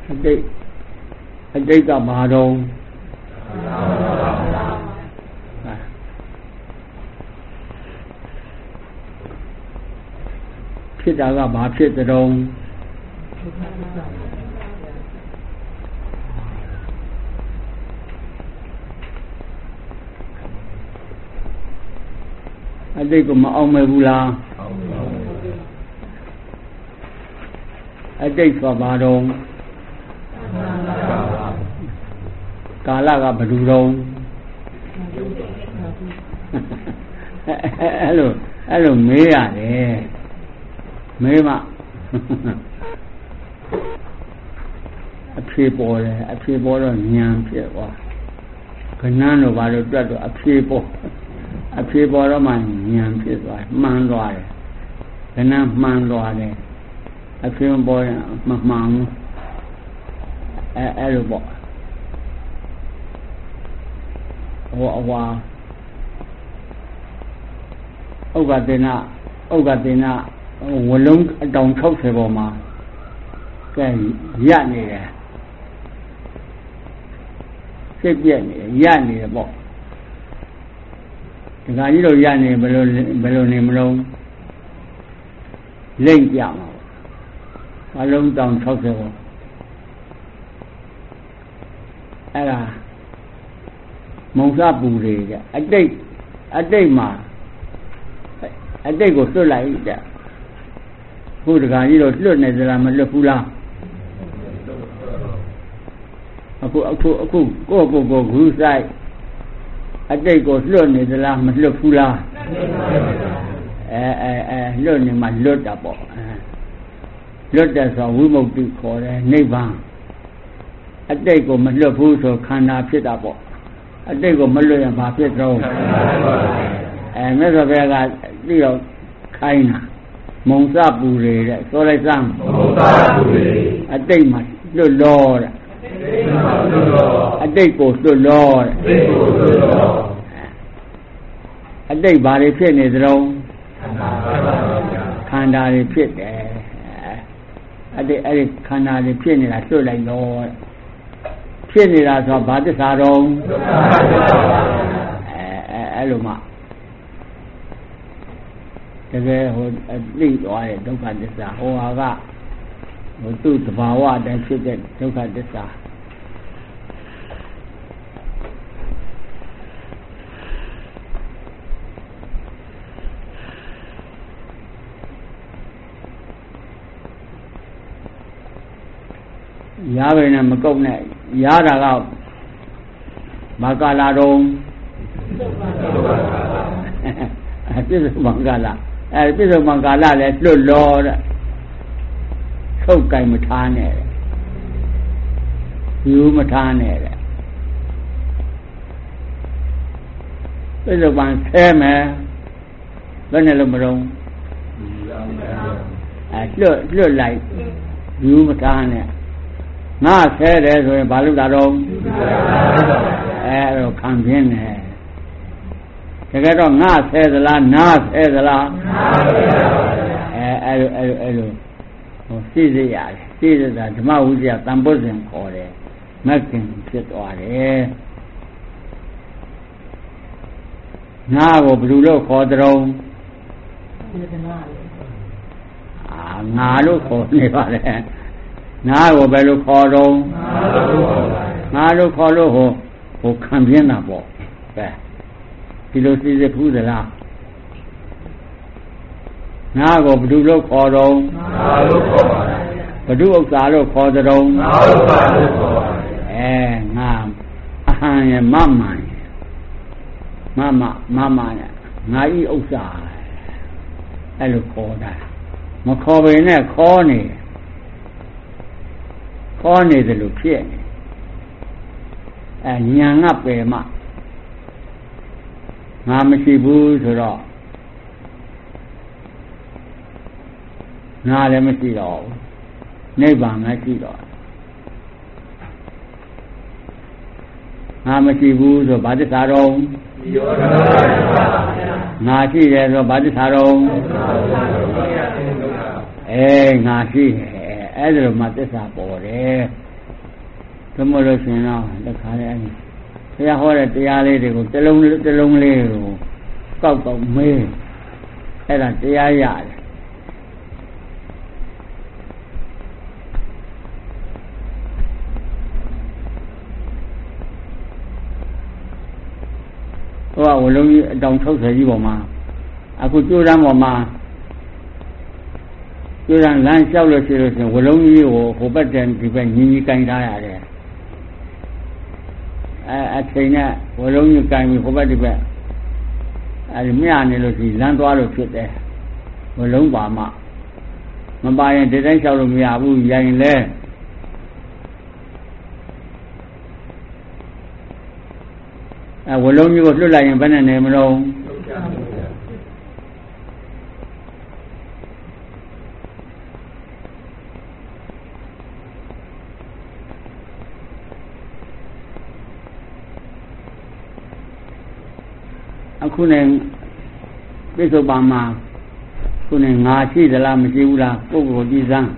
အတိတ်ကဘာတော့ဖြစ်တာကဘာဖြစ်တုံးအတိတ်ကမအောင်မဲ့ဘူးလားအတိတ်ဆိုဘာတော့ကာလကဘယ်လိုတော့အဲ့လိုမေးရတယ်မေးမှအဖြေပေါ်တယ်အဖြေပေါ်တော့ဉာဏ်ဖြစ်သွားခဏတော့ဘာလို့တွက်တော့အဖြေပေါ်တော့မှဉာဏ်ဖြစ်သွားမှန်သွားတယ်ခဏမှန်သွားတယ်အဖြေပေါ်ရင်မမှန်ဘူးအဲ့လိုပေါ့ဟိုအဝါဥက္ကတေနဝလုံးအတောင်60ပေါ်မှာကဲရက်နေတယ်စိတ်ပြက်နေရက်နေတယ်ပေါ့ဒီကကြီးတော့ရက်နေဘယ်လိုနေမလို့လိမ့်ပြမှာအလုံးတောင်60ပေါ်အဲ့ဒါမုံစပူတွေကအတိတ်မှာအတိတ်ကိုလွတ်လိုက်တဲ့ခုတခါကြီးတော့လွတ်နေသလားမလွတ်ဘူးလားအခုကိုဂရုစိုက်အတိတ်ကိုလွတ်နေသလားမလွတ်ဘူးလားလွတ်နေမှလွတ်တာပေါ့လွတ်တဲ့ဆိုဝိမု ക്തി ခေါ်တယ်နိဗ္ဗာန်အတိတ်ကိုမလွတ်ဘူးဆိုခန္ဓာဖြစ်တာပေါ့အတိတ်ကိုမလွတ်ရင်ဘာဖြစ်တော့မြတ်စွာဘုရားကပြီးတော့ခိုင်းတာမုံစပူတွေတဲ့ဆိုလိုက်စမ်းမုံစပူတွေအတိတ်မှာလွတ်လောတဲ့အတိတ်ကိုလွတ်လောတဲ့အတိတ်ဘာတွေဖြစ်နေသလဲခန္ဓာတွေဖြစ်တယ်အဲ့ဒီခန္ဓာတွေဖြစ်နေတာလွတ်လိုက်တော့ဖြစ်နေတာဆိုဘာသစ္စာတော့အဲ့လိုမှတကယ်ဟိုအသိသွားတဲ့ဒုက္ခသစ္စာဟိုဟာကဟိုသူ့သဘာဝအတိုင်းဖြစ်တဲ့ဒုက္ခသစ္စာရပါနဲ့မကုတ်နဲ့ရတာကမကာလာတော့ပြစ္ဆုတ်မင်္ဂလာပြစ္ဆုတ်မင်္ဂလာလည်းလွတ်လောတဲ့ထုတ်ကြိုင်မထားနဲ့ယူမထားနဲ့တဲ့ပြစ္ဆုတ်ပန်ဆဲမယ်ဘယ်နဲ့လို့မတော့လွတ်လိုက်ယူမထားနဲ့ငါဆဲတယ်ဆိုရင်ဘာလို့လာတော့အဲ့တော့ခံပြင်းတယ်တကယ်တော့ငါဆဲသလားနားဆဲသလားအဲ့လိုဟိုသိစေရတယ်သိစေတာဓမ္မဝိဇ္ဇာတန်ဖို့စဉ်ခေါ်တယ်မက္ခင်ဖြစ်သွားတယ်ငါကိုဘယ်လိုလို့ခေါ်တုံးငါလို့ခေါ်နေပါလေငါကိုဘယ်လိုခေါ်တော့ငါလို့ခေါ်လို့ဟိုခံပြင်းတာပေါ့ကဲဒီလိုသိစေဘူးသလားငါကိုဘယ်သူလို့ခေါ်တော့ငါလို့ခေါ်ပါတယ်ဘယ်သူဥစ္စာလို့ခေါ်တဲ့ငါဥစ္စာလို့ခေါ်ပါတယ်ငါအဟံရမမန်မနဲ့ငါဤဥစ္စာအဲ့လိုခေါ်တာမခေါ်ဘဲနဲ့ခေါ်နေတယ်လို့ဖြစ်နေညာငါပယ်မှငါမရှိဘူးဆိုတော့ငါလည်းမရှိတော့ဘူးနိဗ္ဗာန်မရှိတော့ငါမရှိဘူးဆိုဘာသစ္စာတော့ငါရှိတယ်ဆိုဘာသစ္စာတော့ငါရှိတယ်အဲ့ဒါလိုမှသစ္စာပေါ်တယ်သမုဒ္ဒရှင်တော့လက်ခါလေးဘုရားဟောတဲ့တရားလေးတွေကိုတစ်လုံးလေးကိုကောက်မေးအဲ့ဒါတရားရတယ်ဟိုကဝလုံးကြီးအတောင်60ကြီးပေါ်မှာအခုကျိုးတန်းပေါ်မှာကျိုးတန်းလမ်းလျှောက်လို့ရှိလို့ရှင်ဝလုံးကြီးကိုဟိုဘက်တန်ဒီဘက်ညီညီကင်ထားရတယ်အချိန်နဲ့ဝလုံးကြီးကင်ပြီးဟိုဘက်ဒီဘက်အဲဒီမြနေလို့ရှိလမ်းသွားလို့ဖြစ်တယ်ဝလုံးပါမှမပါရင်ဒီတိုင်းလျှောက်လို့မရဘူးရိုင်လဲဝလုံးကြီးကိုလွတ်လိုက်ရင်ဘယ်နဲ့နေမလို့အခုနဲ့ပြစ္ဆုတ်ပါမှာခုနဲ့ငါရှိသလားမရှိဘူးလားပုဂ္ဂိုလ်ကြည်စမ်း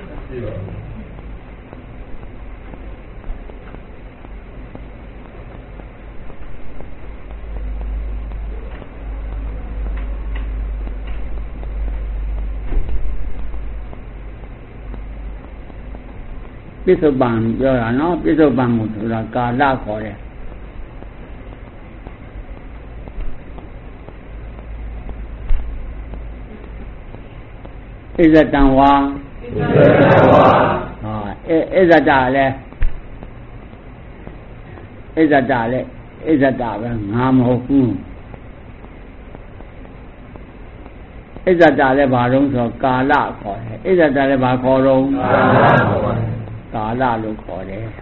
ပြစ္ဆုတ်ပံပြောတာနော်ပြစ္ဆုတ်ပံကိုဆိုတာကာလခေါ်တယ်ဣဇတံဝါဣဇတလည်းဣဇတပဲငါမဟုတ်ဘူးဣဇတလည်းဘာလို့ဆိုကာလခေါ်တယ်ဣဇတလည်းဘာခေါ်တော့ကာလလို့ခေါ်တယ်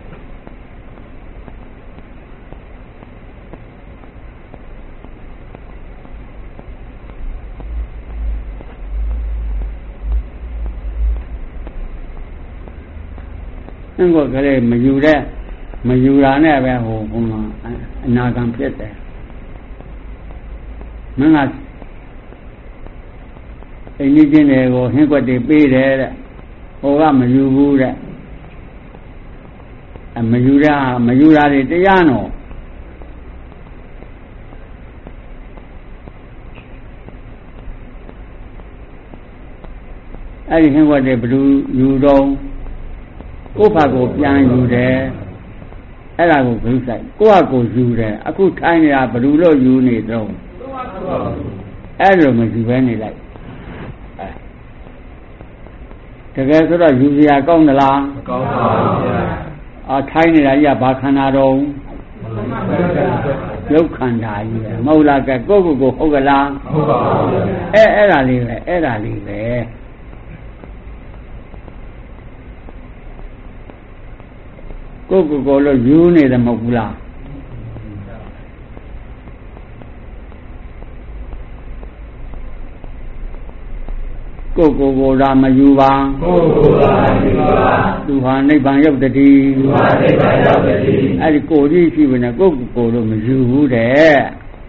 အဲ့ကိုကလေးမယူတာနဲ့ပဲဟိုမှာအနာဂံဖြစ်တယ်မင်းကအိမ်ကြီးချင်းတွေကိုဟင်းကွက်တွေပေးတယ်တဲ့ဟိုကမယူဘူးတဲ့မယူတာတွေတရားနော်အဲ့ဒီဟင်းကွက်တွေဘယ်သူယူတော့ကိုယ့်ဘာကိုပြန်ယူတယ်အဲ့ဒါကိုဂရုစိုက်ကိုယ့်ဟာကိုယူတယ်အခုထိုင်းနေတာဘယ်သူလို့ယူနေတော့အဲ့လိုမယူဘဲနေလိုက်တကယ်ဆိုတော့ယူစရာကောင်းသလားမကောင်းပါဘူးဗျာထိုင်းနေတာကြီးကဘာခန္ဓာတော့ရုပ်ခန္ဓာကြီးပဲမဟုတ်လားကဲကိုယ့်ကိုဟုတ်ကလားဟုတ်ပါဘူးဗျာအဲ့ဒါလေးပဲကိုယ်လို့ယူနေတယ်မဟုတ်ဘူးလားကိုယ်ဒါမယူပါသူဟာနိဗ္ဗာန်ရောက်တည်းအဲ့ဒီကိုယ်ကြီးရှိဝင်တယ်ကိုယ်လို့မယူဘူးတဲ့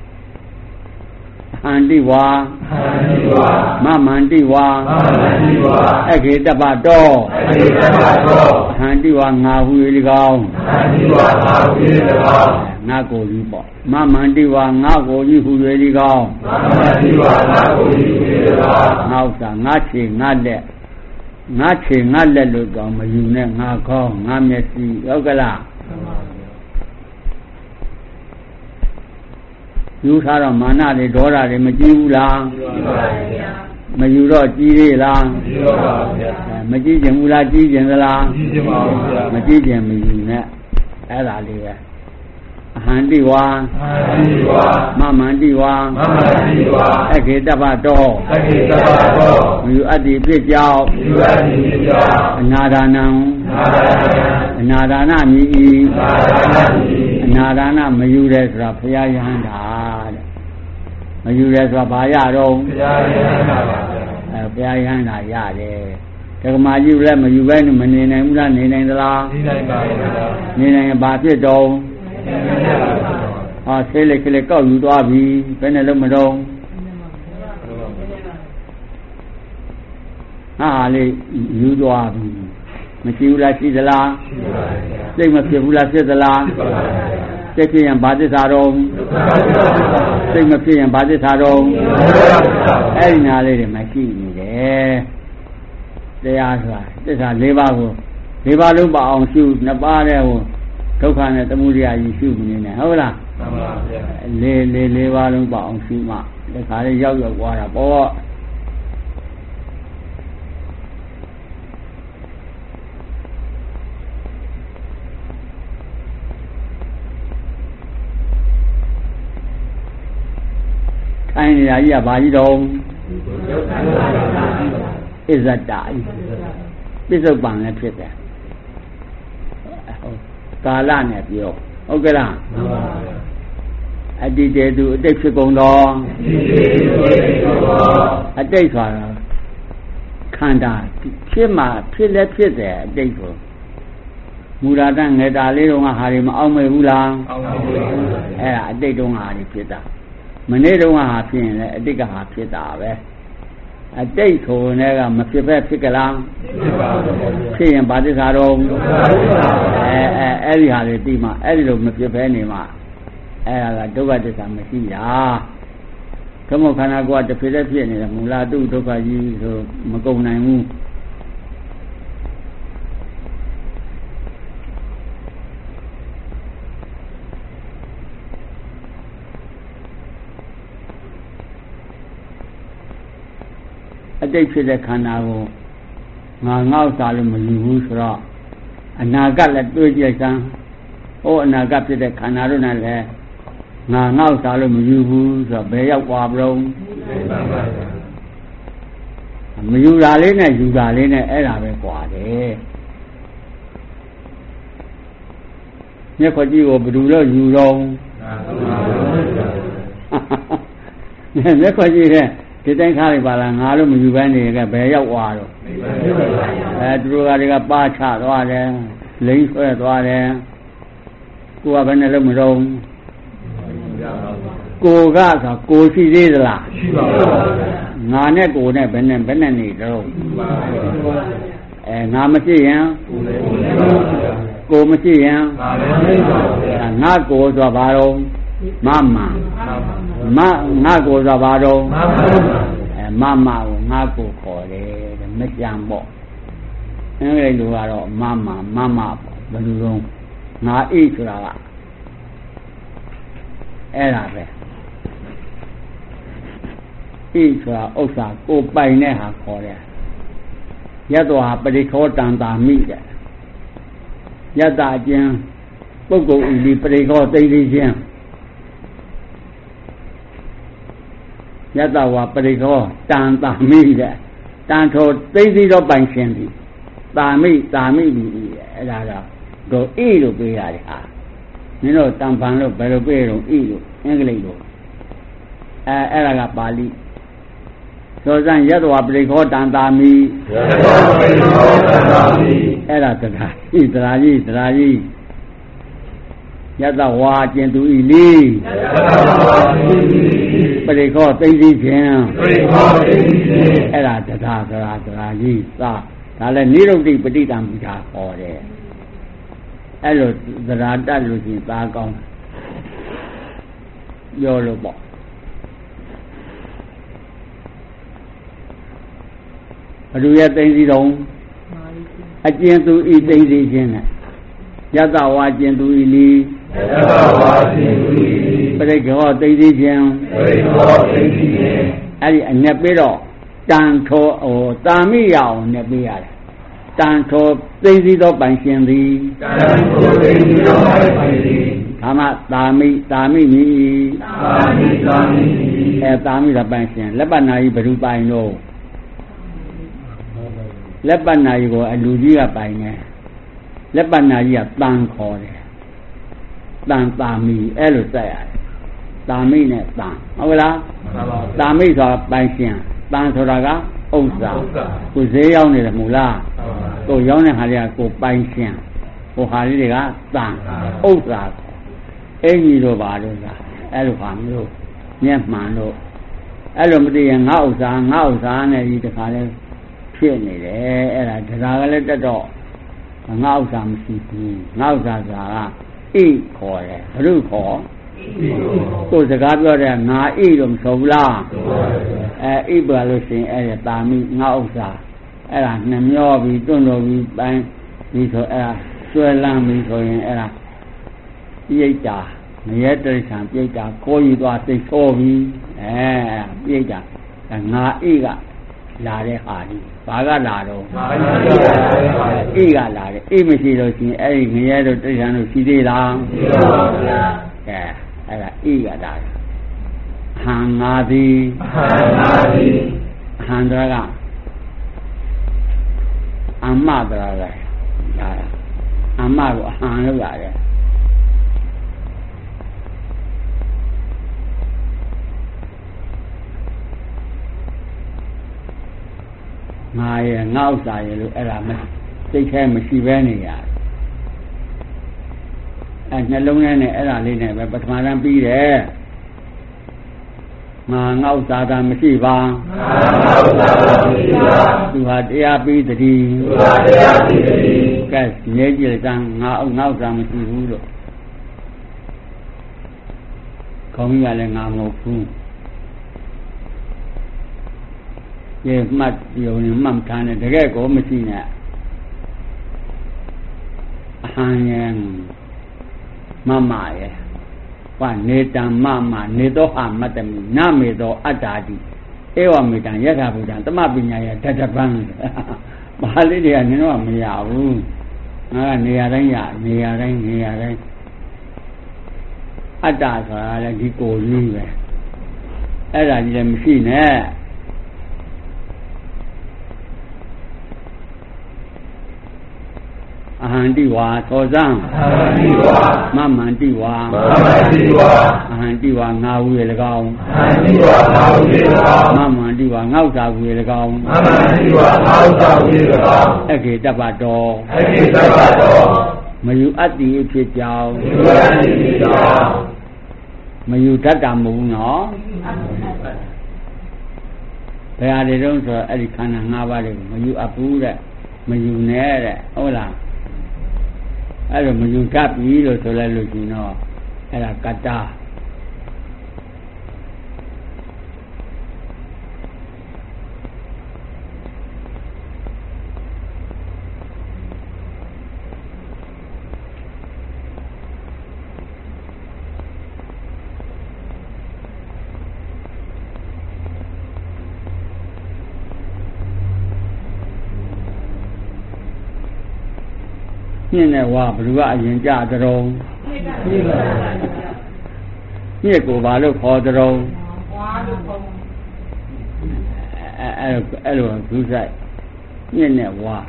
ဟန္တိဝါမမန္တိဝါအခေတပတောဟန္တိဝါငါဟု၍၎င်းငါကိုယ်ကြီးပေါ့မမန္တိဝါငါကိုယ်ကြီးဟု၍၎င်းငါဥစ္စာငါချေငါလက်လို့တော့မယူနဲ့ငါခေါင်းငါမျက်စိဟုတ်ကလားယူထားတော့မာနတွေဒေါသတွေမကြည့်ဘူးလားကြည့်ပါဗျာမယူတော့ကြည့်သေးလားကြည့်ပါဗျာမကြည့်ကြဘူးလားကြည့်ကြသလားကြည့်ကြပါဗျာမကြည့်ကြမယူနဲ့အဲ့ဒါလေးပဲအဟန္တိဝါမမန္တိဝါအခေတပတောမယူအတ္တိပြစ်ကြောင့်အနာဒါနံအနာဒါနမြည်အနာဒါနမယူရဲဆိုတာဘုရားယဟန္တာတဲ့မယူရဲဆိုတာဘာရတော့ဘုရားယဟန္တာပါဘုရားယဟန္တာရတယ်ဒကမာကြီးလည်းမယူဘဲနဲ့မနေနိုင်ဘူးလားနေနိုင်သလားနေနိုင်ပါဘူးနေနိုင်ရင်ဘာဖြစ်တော့ဆေးလိတ်ကောက်ယူသွားပြီဘယ်နဲ့လုံးမတော့ဟာလေးယူသွားပြီမရှိဘူးလားရှိသလားစိတ်မဖြစ်ဘူးလားဖြစ်သလားစိတ်ဖြစ်ရင်ဘာသစ္စာတော့စိတ်မဖြစ်ရင်ဘာသစ္စာတော့အဲ့ဒီနာလေးတွေမရှိနေတယ်တရားဆိုတာသစ္စာ၄ပါးကို၄ပါးလုံးပါအောင်ရှု2ပါးတဲ့ဟိုဒုက္ခနဲ့သမုဒယကြီးရှုနေတယ်ဟုတ်လားမှန်ပါဗျာ၄ပါးလုံးပါအောင်ရှုမှဒီခါလေးရောက်သွားတာပေါ့ထိုင်နေတာကြီးကဘာကြီးတော့ဣဇတ္တပိဿုပန်လည်းဖြစ်တယ်ကာလနဲ့ပြောဟုတ်ကဲ့လားမှန်ပါဗျာအတ္တိတေတုအတိတ်ဖြစ်ကုန်သောအတိတ်ဆိုတာခန္ဓာဖြစ်မှဖြစ်လဲဖြစ်တယ်အတိတ်ကိုမူလာတငယ်တာလေးတုန်းကဟာတွေမအောင်မေဘူးလားအောင်မေဘူးအဲ့ဒါအတိတ်တုန်းကဟာတွေဖြစ်တာမနေ့တုန်းကဟာဖြစ်ရင်လည်းအတိတ်ကဟာဖြစ်တာပဲအတိတ်ဆိုတဲ့ကမဖြစ်ပဲဖြစ်ကြလားဖြစ်ပါဘူးဖြစ်ရင်ဘာသစ္စာတော့အဲ့ဒီဟာတွေသိမှအဲ့ဒီလိုမဖြစ်ပဲနေမှအဲ့ဒါကဒုက္ခသစ္စာမရှိတာခမောခန္ဓာကိုယ်ကတစ်ဖြစ်လက်ဖြစ်နေတယ်မူလာတုဒုက္ခကြီးဆိုမကုန်နိုင်ဘူးအတိတ်ဖြစ်တဲ့ခန္ဓာကိုငါငေါ့စားလို့မယူဘူးဆိုတော့အနာဂတ်လည်းတွေးကြည့်စမ်းဟိုအနာဂတ်ဖြစ်တဲ့ခန္ဓာတို့နဲ့လည်းငါငေါ့စားလို့မယူဘူးဆိုတော့ဘယ်ရောက်သွားပြုံးမယူတာလေးနဲ့ယူတာလေးနဲ့အဲ့ဒါပဲကွာတယ်မျက်ခွက်ကြီးကိုဘယ်သူလို့ယူတော့မျက်ခွက်ကြီးတဲ့ဒီတိုင်းခါလိုက်ပါလားငါလို့မယူဘဲနေကြဘယ်ရောက်သွားတော့သူတို့ကတွေကပါချသွားတယ်လိမ့်ဆွဲသွားတယ်ကိုကဘယ်နဲ့လို့မတော့ကိုကဆိုကိုရှိသေးသလားရှိပါဘူးငါနဲ့ကိုနဲ့ဘယ်နဲ့နေတော့ငါမရှိရင်ကိုမရှိရင်ငါကိုဆိုဘာတော့မမငါကိုဆိုဘာတော့မမကိုငါကိုခေါ်တယ်တဲ့မကြံပေါ့အဲ့ဒီလိုကတော့မပေါ့ဘယ်လိုတော့ငါအိတ်ဆိုတာကအဲ့ဒါပဲအိတ်ဆိုတာဥစ္စာကိုပိုင်တဲ့ဟာခေါ်တယ်ယတ္တဟာပရိခောတံတာမိတဲ့ယတ္တအကျဉ်းပုဂ္ဂိုလ်ဤပရိခောသိသိချင်းယတ္တဝါပရိခောတံတာမိတဲ့တန်ထောသိသိတော့ပိုင်ရှင်သည်တာမိပြီအဲ့ဒါတော့ဣလို့ပေးရတယ်ဟာမင်းတို့တန်ဖန်လို့ဘယ်လိုပေးတော့ဣလို့အင်္ဂလိပ်လို့အဲ့ဒါကပါဠိသောဇံယတ္တဝါပရိခောတံတာမိအဲ့ဒါတရားကြီးယတ္တဝါကျင်သူဤလီပရိခောသိသိခြင်းအဲ့ဒါတရားကြီးဒါလည်းနိရုဒ္ဓိပဋိတံပူဇာဟောတယ်အဲ့လိုသရာတတ်လို့ရှိရင်သားကောင်းပြောလို့ပေါ့ဘ누구ရဲ့သိသိတုံးအကျဉ်သူဤသိသိခြင်းနဲ့ယတ္တဝါကျင်သူဤလီပရိခောသိသိခြင်းအဲ့ဒီအ내ပေးတော့တန်ထောတာမိရအောင်နဲ့ပေးရတယ်တန်ထောသိသိသောပိုင်ရှင်သည်ဒါမှတာမိမီတာမိကပိုင်ရှင်လက်ပတ်နာကြီးဘယ်သူပိုင်တော့လက်ပတ်နာကြီးကိုအလူကြီးကပိုင်နေလက်ပတ်နာကြီးကတန်ခေါ်တယ်တန်တာမိအဲ့လိုစက်ရတယ်တာမိနဲ့တန်ဟုတ်လားတာမိဆိုတာပိုင်ရှင်တန်ဆိုတာကဥစ္စာကိုဈေးရောက်နေတယ်မဟုတ်လားကိုရောက်တဲ့ဟာတွေကကိုပိုင်ရှင်ဟိုဟာလေးတွေကတန်ဥစ္စာအင်ကြီးတို့ပါလို့လားအဲ့လိုဟာမျိုးမျက်မှန်တို့အဲ့လိုမသိရင်ငါဥစ္စာနဲ့ဒီတခါလဲဖြစ်နေတယ်အဲ့ဒါတရားကလည်းတက်တော့ငါဥစ္စာမရှိဘူးငါဥစ္စာဆိုတာကဣခေါ်တယ်ဘုရုခေါ်ကိုယ်စကားပြောတဲ့ငါဣတော့မဆိုဘူးလားဣပါလို့ရှိရင်အဲ့ဒါတာမိငါဥစ္စာအဲ့ဒါနှမျောပြီးတွန့်တော်ပြီးပိုင်းပြီးဆိုအဲ့ဒါဆွဲလန်းပြီးဆိုရင်အဲ့ဒါပြိတ္တာမရဲတိရစ္ဆာန်ပြိတ္တာကိုယ်ယူသွားသိဆိုးပြီးပြိတ္တာငါဣကလာတဲ့ဟာဒီဘာကလာတော့ဣကလာတယ်ဣမရှိလို့ရှိရင်အဲ့ဒီငရဲတို့တိရစ္ဆာန်တို့ရှိသေးလားရှိပါဘူးဗျာအဲ့ဒါဣကလာတယ်ဟံငါသည်ဟံတော်ကအမတော်ပဲဒါအမကိုအဟံလို့ရတယ်ငါရဲ့ငါဥစ္စာရဲ့လို့အဲ့ဒါမစိတ်แท้မရှိဘဲနေရတယ်နှလုံးထဲနဲ့အဲ့ဒါလေးနဲ့ပဲပထမတန်းပြီးတယ်ငါဥစ္စာသာမရှိပါသူဟာတရားပြီးတည်းကဲနေကြည်ကံငါဥစ္စာမရှိဘူးလို့ခေါင်းကြီးကလည်းငါမဟုတ်ဘူးये मत यो ने मम थाने तके को मसी ने अहं ममा ये वा नेता ममा ने तो मतमि न मे तो अटादि एवं मेतन यथा बुद्धं तम पညာये तटपं ဘာလေးတွေကနင်တော့မရဘူးငါကနေရာတိုင်းရနေရာတိုင်းအတ္တဆိုတာလည်းဒီကိုယ်ကြီးပဲအဲ့ဒါကြီးလည်းမရှိနဲ့အဟန္တိဝါသောဇံမမန္တိဝါအဟန္တိဝါငါဝူရ၎င်းမမန္တိဝါငေါ့သာဝူရ၎င်းအခေတပ္ပတောမယူအတ္တိဖြစ်ကြောင်းမယူတတ်တာမဟုတ်ဘူးနော်ဘယ်ဟာတွေတုံးဆိုအဲ့ဒီခန္ဓာ၅ပါးတွေကိုမယူအပ်ဘူးတဲ့မယူနဲ့တဲ့ဟုတ်လားအဲ့လိုမယူတတ်ပြီလို့ဆိုလိုက်လို့ရှင်တော့အဲ့ဒါကတ္တမြင့်နဲ့ဝါဘ누구ကအရင်ကြကြုံမြင့်ကိုဘာလို့ခေါ်ကြုံဝါလို့ခေါ်အဲ့လိုသူဆိုင်မြင့်နဲ့ဝါ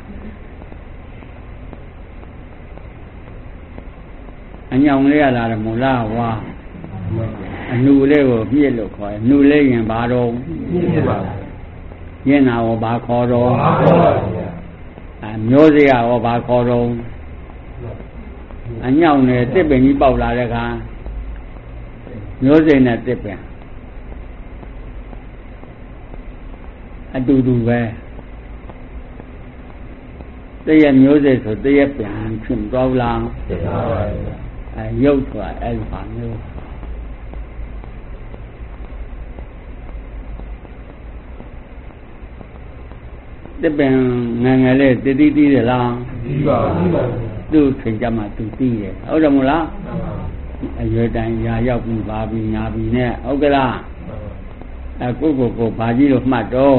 အညောင်လေးရလာတယ်မို့လားဝါအနုလေးကိုမြင့်လို့ခေါ်တယ်နုလေးရင်ဘာတော့မြင့်ပါဘူးမြင့်တာကိုဘာခေါ်တော့မျိုးစေ့ရောဘာခေါ်တော့အညောင်နဲ့တစ်ပင်ကြီးပေါက်လာတဲ့အခါမျိုးစိမ်နဲ့တစ်ပင်အတူတူပဲတည့်ရမျိုးစိမ်ဆိုတည့်ရပင်ဖြစ်သွားလားရုပ်ဆိုတာအဲ့ဒီပါမျိုးတစ်ပင်ငယ်ငယ်လေးတည်တယ်လားသိပါသူ့ချိန်ကြမှာသူသိတယ်ဟုတ်တယ်မို့လားအရွယ်တိုင်းရာရောက်ပြီးပါပြီညာပြီနဲ့ဟုတ်ကလားကိုဘာကြီးလို့မှတ်တော့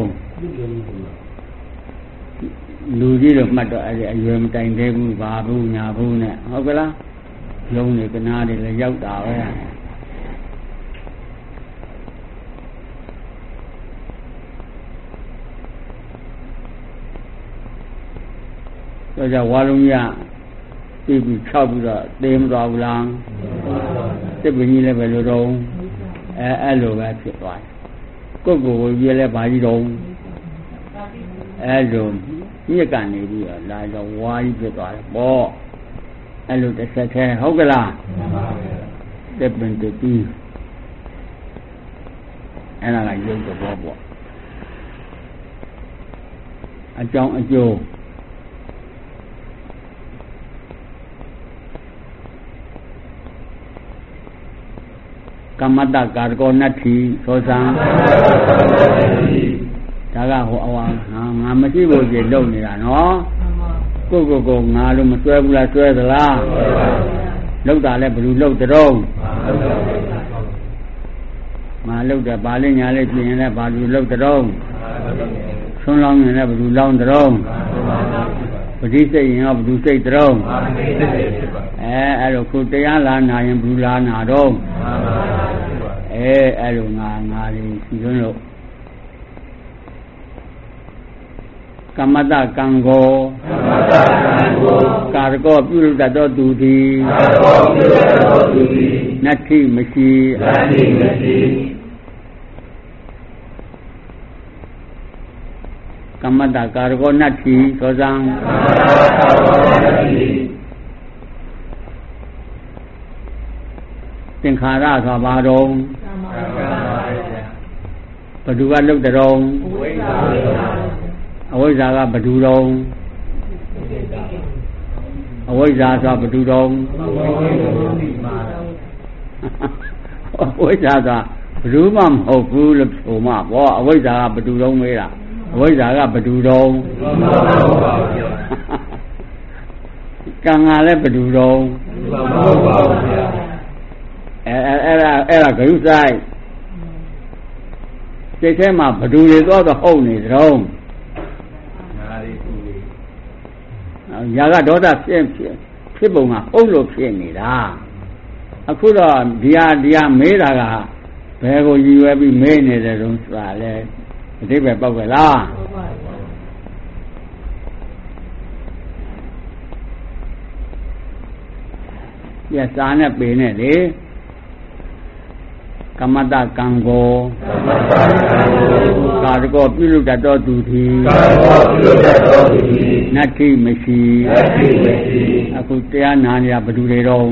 လူကြီးလို့မှတ်တော့အဲ့ဒီအရွယ်မတိုင်သေးဘူးဘာဘူးညာဘူးနဲ့ဟုတ်ကလားလုံးနေကနာတွေလည်းရောက်တာပဲတော့ကြဝါလုံးရပြီးပြီး၆ပြီးတော့သေမသွားဘူးလားတစ်ပင်ကြီးလည်းပဲလို့တော့အဲ့လိုပဲဖြစ်သွားတယ်ကိုကြီးလည်းဘာကြီးတော့အဲ့လိုညက်ကနေပြီးတော့လာတော့ဝါကြီးဖြစ်သွားတယ်ပေါ့အဲ့လိုတစ်ဆက်သေးဟုတ်ကလားတစ်ပင်တူပြီးအဲ့ဒါကရုပ်သဘောပေါ့အကြောင်းအကျိုးကမ္မတကာရကောနတ္ထိသောသံဒါကဟိုအဝငါမရှိဖို့ကြည့်လုံနေတာနော်ကိုငါလို့မဆွဲဘူးလားဆွဲသလားလုံတာလဲဘယ်လိုလုံတုံးမလုံတယ်ပါဠိညာလေးပြင်ရင်လည်းဘာလို့လုံတုံးဆွန်းလောင်းရင်လည်းဘယ်လိုလောင်းတုံးပဋိစိတ်ရင်ရောဘယ်လိုစိတ်တုံးအဲ့လိုခုတရားလာနာရင်ဘယ်လိုလာနာတော့အဲ့လိုငါလေးစီစွန်းလို့ကမ္မတကံကိုကာရကောပြုလုပ်တတ်သောသူသည်နတ္ထိမရှိကမ္မတကာရကောနတ္ထိသောသံသင်္ခါရဆိုပါတော့ဘယ်သူကလုပ်တဲ့တော့အဝိဇ္ဇာကဘယ်သူတော့အဝိဇ္ဇာဆိုဘယ်သူတော့အဝိဇ္ဇာကဘယ်သူမှမဟုတ်ဘူးလို့ဆိုမှပေါ့အဝိဇ္ဇာကဘယ်သူတော့မေးတာအဝိဇ္ဇာကဘယ်သူတော့ကံကလည်းဘယ်သူတော့အဲ့ဒါဂရုစိုက်စိတ်ထဲမှာဘယ်သူတွေတော့ဟုတ်နေကြတော့ရာဂဒေါသဖြစ်ပုံကဟုတ်လို့ဖြစ်နေတာအခုတော့ဒီဟာမေးတာကဘယ်ကိုရည်ရွယ်ပြီးမေးနေတယ်တော့ဆိုတာလဲအတိပ္ပယ်ပေါက်ပဲလားပြစာနဲ့ပေနဲ့လေကမ္မတကံကိုကာရကောပြုလုပ်တတ်သောသူသည်နတ္ထိမရှိအခုတရားနာနေတာဘယ်သူတွေတော့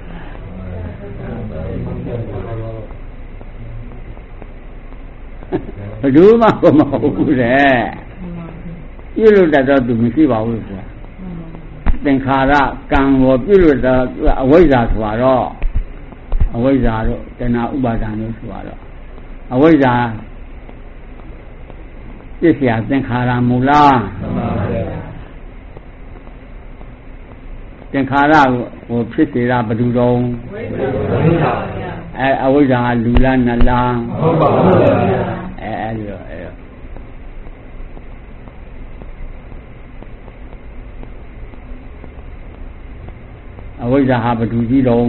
ဘယ်သူမှမဟုတ်ဘူးတဲ့ပြုလုပ်တတ်သောသူမရှိပါဘူးဆိုတာသင်္ခါရကံကိုပြုလုပ်တဲ့အဝိဇ္ဇာဆိုတာတော့အဝိဇ္ဇာတို့တဏှာဥပါဒံတို့ဆိုတော့အဝိဇ္ဇာပြည့်စရာသင်္ခါရမူလားသင်္ခါရကိုဖြစ်စေတာဘယ်သူတော့အဝိဇ္ဇာလူလားနတ်လားဟုတ်ပါဘူးအဲ့လိုအဝိဇ္ဇာဟာဘယ်သူကြီးတော့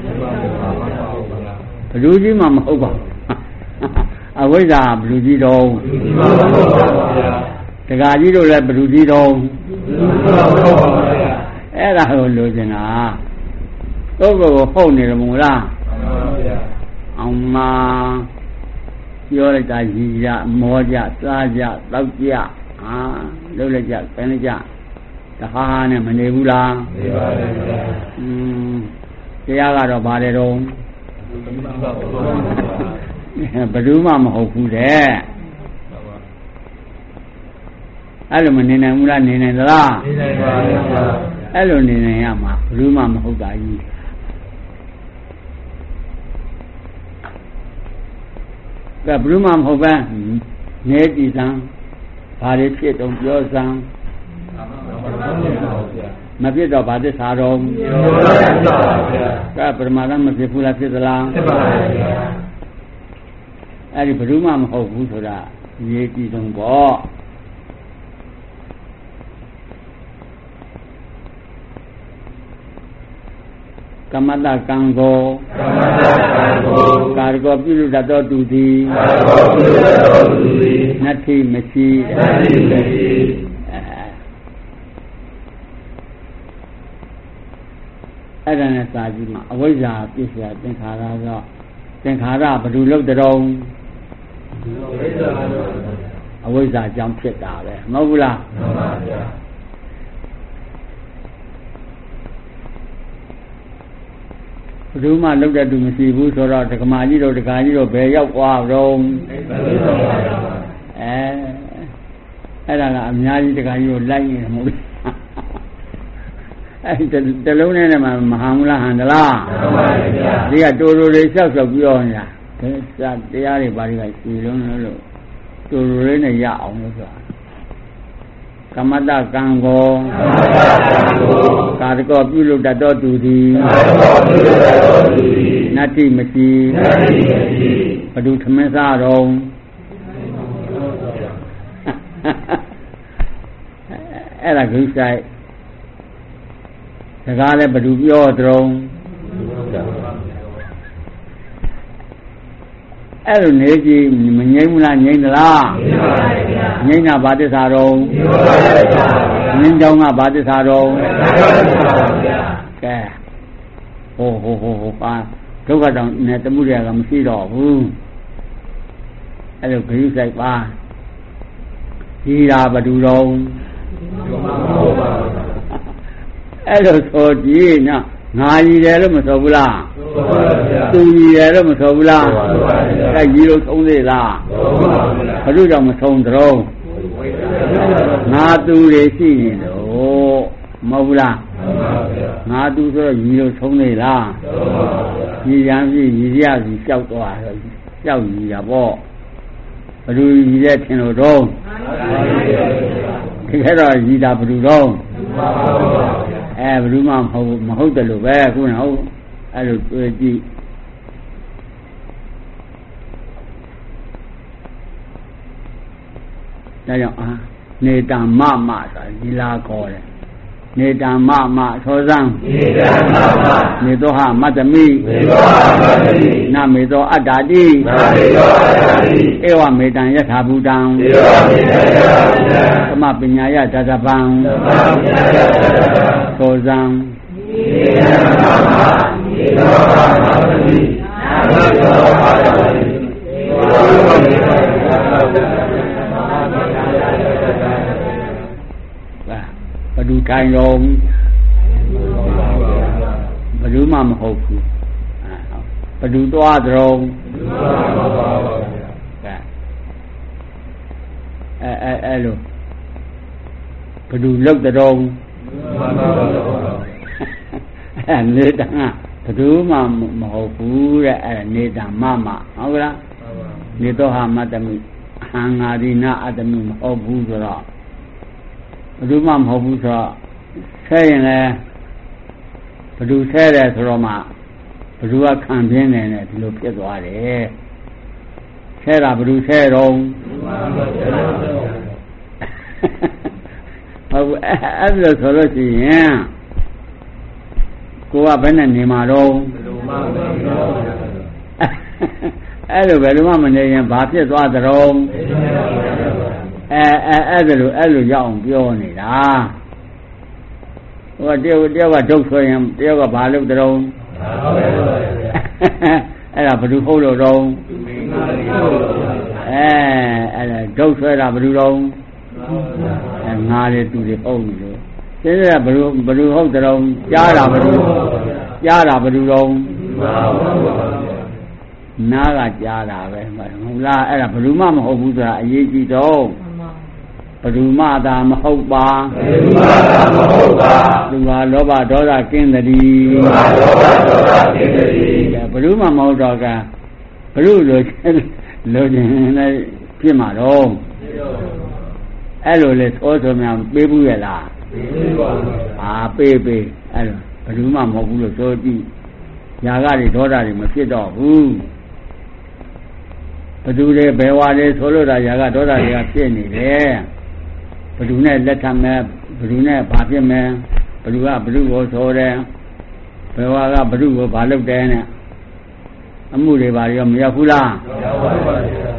ဘယ်သူကြီးမှမဟုတ်ပါဘူးအဝိဇ္ဇာဘယ်သူကြီးတော့တက္ကကြီးတို့လည်းဘယ်သူကြီးတော့အဲ့ဒါကိုလိုချင်တာပုဂ္ဂိုလ်ကိုဟုတ်နေတယ်မို့လားအောင်မပြောလိုက်တာရည်ရမောကြစားကြတောက်ကြလှုပ်လိုက်ကြဆင်းလိုက်ကြတခါနဲ့မနေဘူးလားနေပါတယ်ဗျာတရားကတော့ပါတယ်တော့ဘယ်သူမှမဟုတ်ဘူးတဲ့အဲ့လိုမနေနိုင်ဘူးလားနေနိုင်သလားနေနိုင်ပါဗျာအဲ့လိုနေနိုင်ရမှာဘယ်သူမှမဟုတ်တာကြီးကဲဘယ်သူမှမဟုတ်ပဲနေကြည်စံဘာတွေဖြစ်တော့ပြောစံမဖြစ်တော့ဗာသစ္စာတော်ကပရမတ္ထမဖြစ်ဘူးလားဖြစ်သလားဖြစ်ပါဘူးဗျာအဲ့ဒီဘယ်သူမှမဟုတ်ဘူးဆိုတာရေးကြည့်ဆုံးပေါ့ကမ္မတကံကိုကာရကောပြုလုပ်တတ်သောသူသည်နတ္ထိမရှိအဲ့ဒါနဲ့စာကြည့်မှာအဝိဇ္ဇာပြည့်စရာသင်္ခါရတော့သင်္ခါရဘယ်သူလုပ်တုံးအဝိဇ္ဇာကြောင့်ဖြစ်တာပဲမဟုတ်ဘူးလားမှန်ပါဗျာဘယ်သူမှလုပ်တဲ့သူမရှိဘူးဆိုတော့ဒကမာကြီးတို့ဒကာကြီးတို့ဘယ်ရောက်သွားတော့အဲ့ဒါကအများကြီးဒကာကြီးတို့လိုက်နေတယ်မဟုတ်ဘူးတလုံးနဲ့မှမဟံဘူးလားဟန်သလားဒီကတူတူလေးလျှောက်ပြောနေတာတရားတွေပါတွေကစီလုံးလို့တူတူလေးနဲ့ရအောင်လို့ဆိုတာကမ္မတကံကိုကာရကောပြုလုပ်တတ်တော်သူသည်နတ္တိမရှိဘဒုထမင်းစားတော်အဲ့ဒါခိဆိုင်စကားလည်းဘဒုပြောတော်အဲ့လိုနေကြည့်မငြိမ့်ဘူးလားငြိမ့်သလားငြိမ့်တာဘာသစ္စာတော်ငြိမ့်ကြောင်းကဘာသစ္စာတော်ကဲဟိုပါဒုက္ခတောင်နဲ့တမှုတွေကမရှိတော့ဘူးအဲ့လိုဂရုစိုက်ပါဒီရာဘဒုတော်အဲ့လိုဆိုကြည့်နော်ငါကြီးတယ်လို့မဆိုဘူးလားသူကြီးတယ်လို့မဆိုဘူးလားအဲ့ကြီးလို့သုံးသေးလားဘယ်လိုကြောင့်မဆုံးတုံးငါသူတွေရှိနေတော့မဟုတ်ဘူးလားငါသူဆိုတော့ကြီးလို့သုံးသေးလားကြီးရန်ပြီကြီးရပြီကြောက်သွားတော့ကြောက်ကြီးတာပေါ့ဘယ်လိုကြီးတဲ့ထင်လို့တော့ဒီခဲ့တော့ကြီးတာဘယ်လိုတော့ဘယ်သူမှမဟုတ်တယ်လို့ပဲခုနဟုတ်အဲ့လိုတွေ့ကြည့်ဒါကြောင့်နေတံမဆိုတာဒီလာခေါ်တယ်နေတံမသောဇံနေသောဟမတ္တမိနမေသောအတ္တာတိဧဝမေတံယထာဘူတံသမပညာယတတပံသောဇံဘဒုတိုင်းရောဘဒုမှမဟုတ်ဘူးဘဒုသွားတော်အဲ့လိုဘဒုလောက်တော်နေတံဘဒုမှမဟုတ်ဘူးတဲ့အဲ့နေတံမဟုတ်လားနေတော့ဟာမတ္တမိဟံငါဒီနာအတ္တမိမဟုတ်ဘူးဆိုတော့ဘဒုမှမဟုတ်ဘူးဆိုတော့ဆဲရင်လည်းဘဒုဆဲတယ်ဆိုတော့မှဘဒုကခံပြင်းနေတယ်ဒီလိုဖြစ်သွားတယ်ဆဲတာဘဒုဆဲတော့ဟုတ်အဲ့လိုဆိုလို့ရှိရင်ကိုကဘယ်နဲ့နေမှာတော့အဲ့လိုဘယ်လိုမှမနေရင်ဘာဖြစ်သွားသလဲအဲ့လိုရအောင်ပြောနေတာဟိုတယောက်ကဒုက္ခဆိုရင်တယောက်ကဘာလုပ်တုံးအဲ့ဒါဘယ်သူဟုတ်လို့တုံးအဲ့ဒါဒုက္ခဆွဲတာဘယ်သူတုံးငါတွေသူတွေဟုတ်နေလို့ကျင်းတဲ့ဘယ်သူဟုတ်တုံးကြားတာဘယ်သူတုံးနားကကြားတာပဲဟုတ်လားအဲ့ဒါဘယ်သူမှမဟုတ်ဘူးဆိုတာအရေးကြီးတော့ဘယ်သူမှသာမဟုတ်ပါသူဟာလောဘဒေါသကင်းသည်ဘယ်သူမှမဟုတ်တော့ကဘယ်လိုလိုချင်လည်းဖြစ်မှာတော့အဲ့လိုလေသောဆိုများပေးဘူးရလားပေးအဲ့လိုဘယ်သူမှမဟုတ်ဘူးလို့ဆိုကြည့်ညာကတွေဒေါသတွေမဖြစ်တော့ဘူးဘယ်သူတွေဘယ်ဝါတွေဆိုလို့တာညာကဒေါသတွေကဖြစ်နေတယ်ဘယ်သူနဲ့လက်ထပ်မယ်ဘယ်သူနဲ့ဘာဖြစ်မယ်ဘယ်သူကဘယ်သူကိုဆိုတယ်ဘယ်ဝါကဘယ်သူကိုဘာလုပ်တယ်နဲ့အမှုတွေဘာရောမရောက်ဘူးလားရောက်ပါပါဘုရား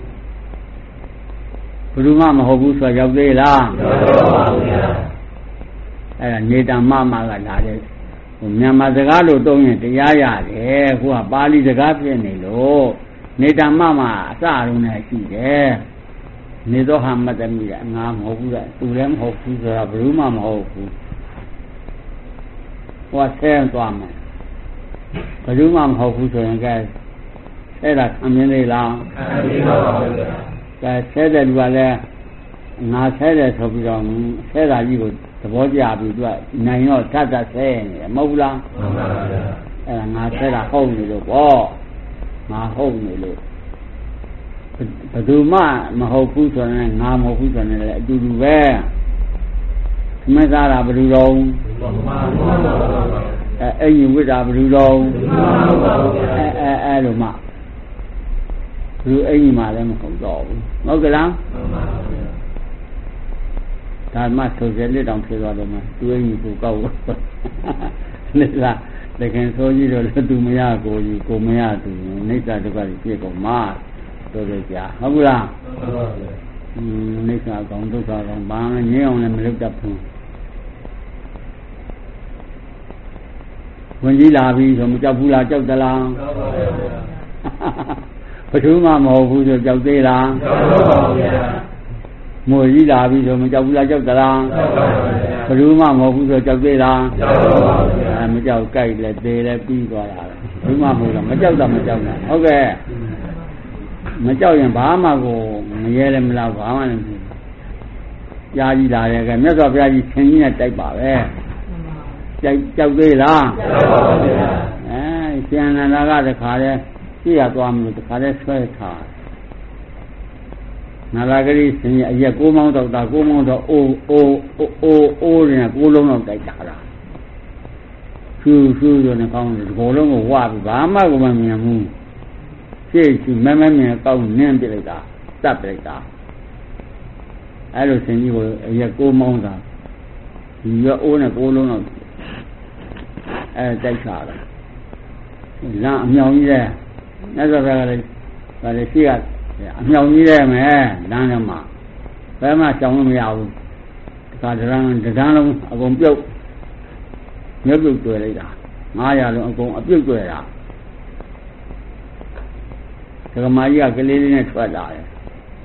ဘယ်သူမှမဟုတ်ဘူးဆိုရောက်သေးလားရောက်ပါဘုရားအဲ့ဒါနေတံမကလာတဲ့မြန်မာစကားလို့သုံးရင်တရားရတယ်ခုကပါဠိစကားဖြစ်နေလို့နေတံမအစအရုံးနဲ့ရှိတယ်နေတော့ဟာမတ္တမိကငါမဟုတ်ဘူးကသူလည်းမဟုတ်ဘူးဆိုတာဘယ်သူမှမဟုတ်ဘူးဟောဆဲသွားမယ်ဘယ်သူမှမဟုတ်ဘူးဆိုရင်ကဲဆဲတာခံမြင်သေးလားခံမြင်ပါပါဘုရားကဲဆဲတဲ့လူကလည်းငါဆဲတယ်ဆိုပြီးတော့ဆဲတာကြီးကိုသဘောကျပြီသူကနိုင်တော့ထပ်ဆဲနေတယ်မဟုတ်လားမှန်ပါဗျာအဲ့ဒါငါဆဲတာဟုတ်နေလို့ပေါ့ငါဟုတ်နေလို့ဘယ်သူမှမဟုတ်ဘူးဆိုရင်ငါမဟုတ်ဘူးဆိုရင်လည်းအတူတူပဲမစားတာဘယ်လိုတော့အဲ့ဒီဝိတာဘယ်လိုတော့အဲ့လိုမှလူအဲ့ဒီမှလည်းမဟုတ်တော့ဘူးဟုတ်ကလားမှန်ပါဗျာဒါမှဆိုကြလက်တောင်ဖြစ်သွားတော့မှသူအဲ့ဒီကိုကောက်လက်လားတကယ်ဆိုကြည့်တော့လည်းသူမရကိုကြီးကိုမရသူနိစ္စဒုက္ခကြီးဖြစ်ကုန်မှဆိုကြကြဟုတ်ကလားမှန်ပါဗျာနိစ္စကောင်ဒုက္ခကောင်ဘာမှငြင်းအောင်လည်းမလုပ်တတ်ဘူးဝင်ကြီးလာပြီဆိုမကြောက်ဘူးလားကြောက်သလားကြောက်ပါဗျာဘယ်သူမှမဟုတ်ဘူးဆိုကြောက်သေးလားကြောက်ပါဗျာငိုကြီးလာပြီဆိုမကြောက်ဘူးလားကြောက်သလားကြောက်ပါဗျာဘယ်သူမှမဟုတ်ဘူးဆိုကြောက်သေးလားကြောက်ပါဗျာမကြောက်ကြိုက်လဲသေးလဲပြီးသွားတာဘယ်သူမှမဟုတ်တော့မကြောက်တာမကြောက်တာဟုတ်ကဲ့မကြောက်ရင်ဘာမှကိုမရဲလည်းမလောက်ဘာမှလည်းမဖြစ်ကြားကြီးလာတယ်ကမြတ်စွာဘုရားကြီးဆင်းကြီးနဲ့တိုက်ပါပဲကြောက်သေးလားကြောက်ပါဗျာရှင်အနန္ဒာကတခါတည်းကြည့်ရသွားမလို့တခါတည်းဆွဲထားနာလာဂရိဆင်းအရက်6မောင်းတော့တာ6မောင်းတော့အိုးနေ9လုံးတော့တိုက်တာလားရှူဆိုနေကောင်းတယ်ဒီကိုယ်လုံးကိုဝါပြီးဘာမှကိုမမြင်ဘူးရှေ့ရှူမဲမြင်ကောင်းနင်းပြလိုက်တာတတ်ပြလိုက်တာအဲ့လိုဆင်းကြီးကိုအရက်6မောင်းတာဒီရက်အိုးနဲ့9လုံးတော့တိုက်ချတာလမ်းအမြောင်ကြီးတဲ့မြတ်စွာဘုရားကလည်းဗာလေရှိကအမြောင်ကြီးတဲ့မယ်လမ်းထဲမှာဘယ်မှကြောင်လို့မရဘူးဒါတန်းလုံးအကုန်ပြုတ်မြုပ်ပြုတ်တွေ့လိုက်တာ900လုံးအကုန်အပြုတ်တွေ့တာဒကမာကြီးကကလေးလေးနဲ့ထွက်လာတယ်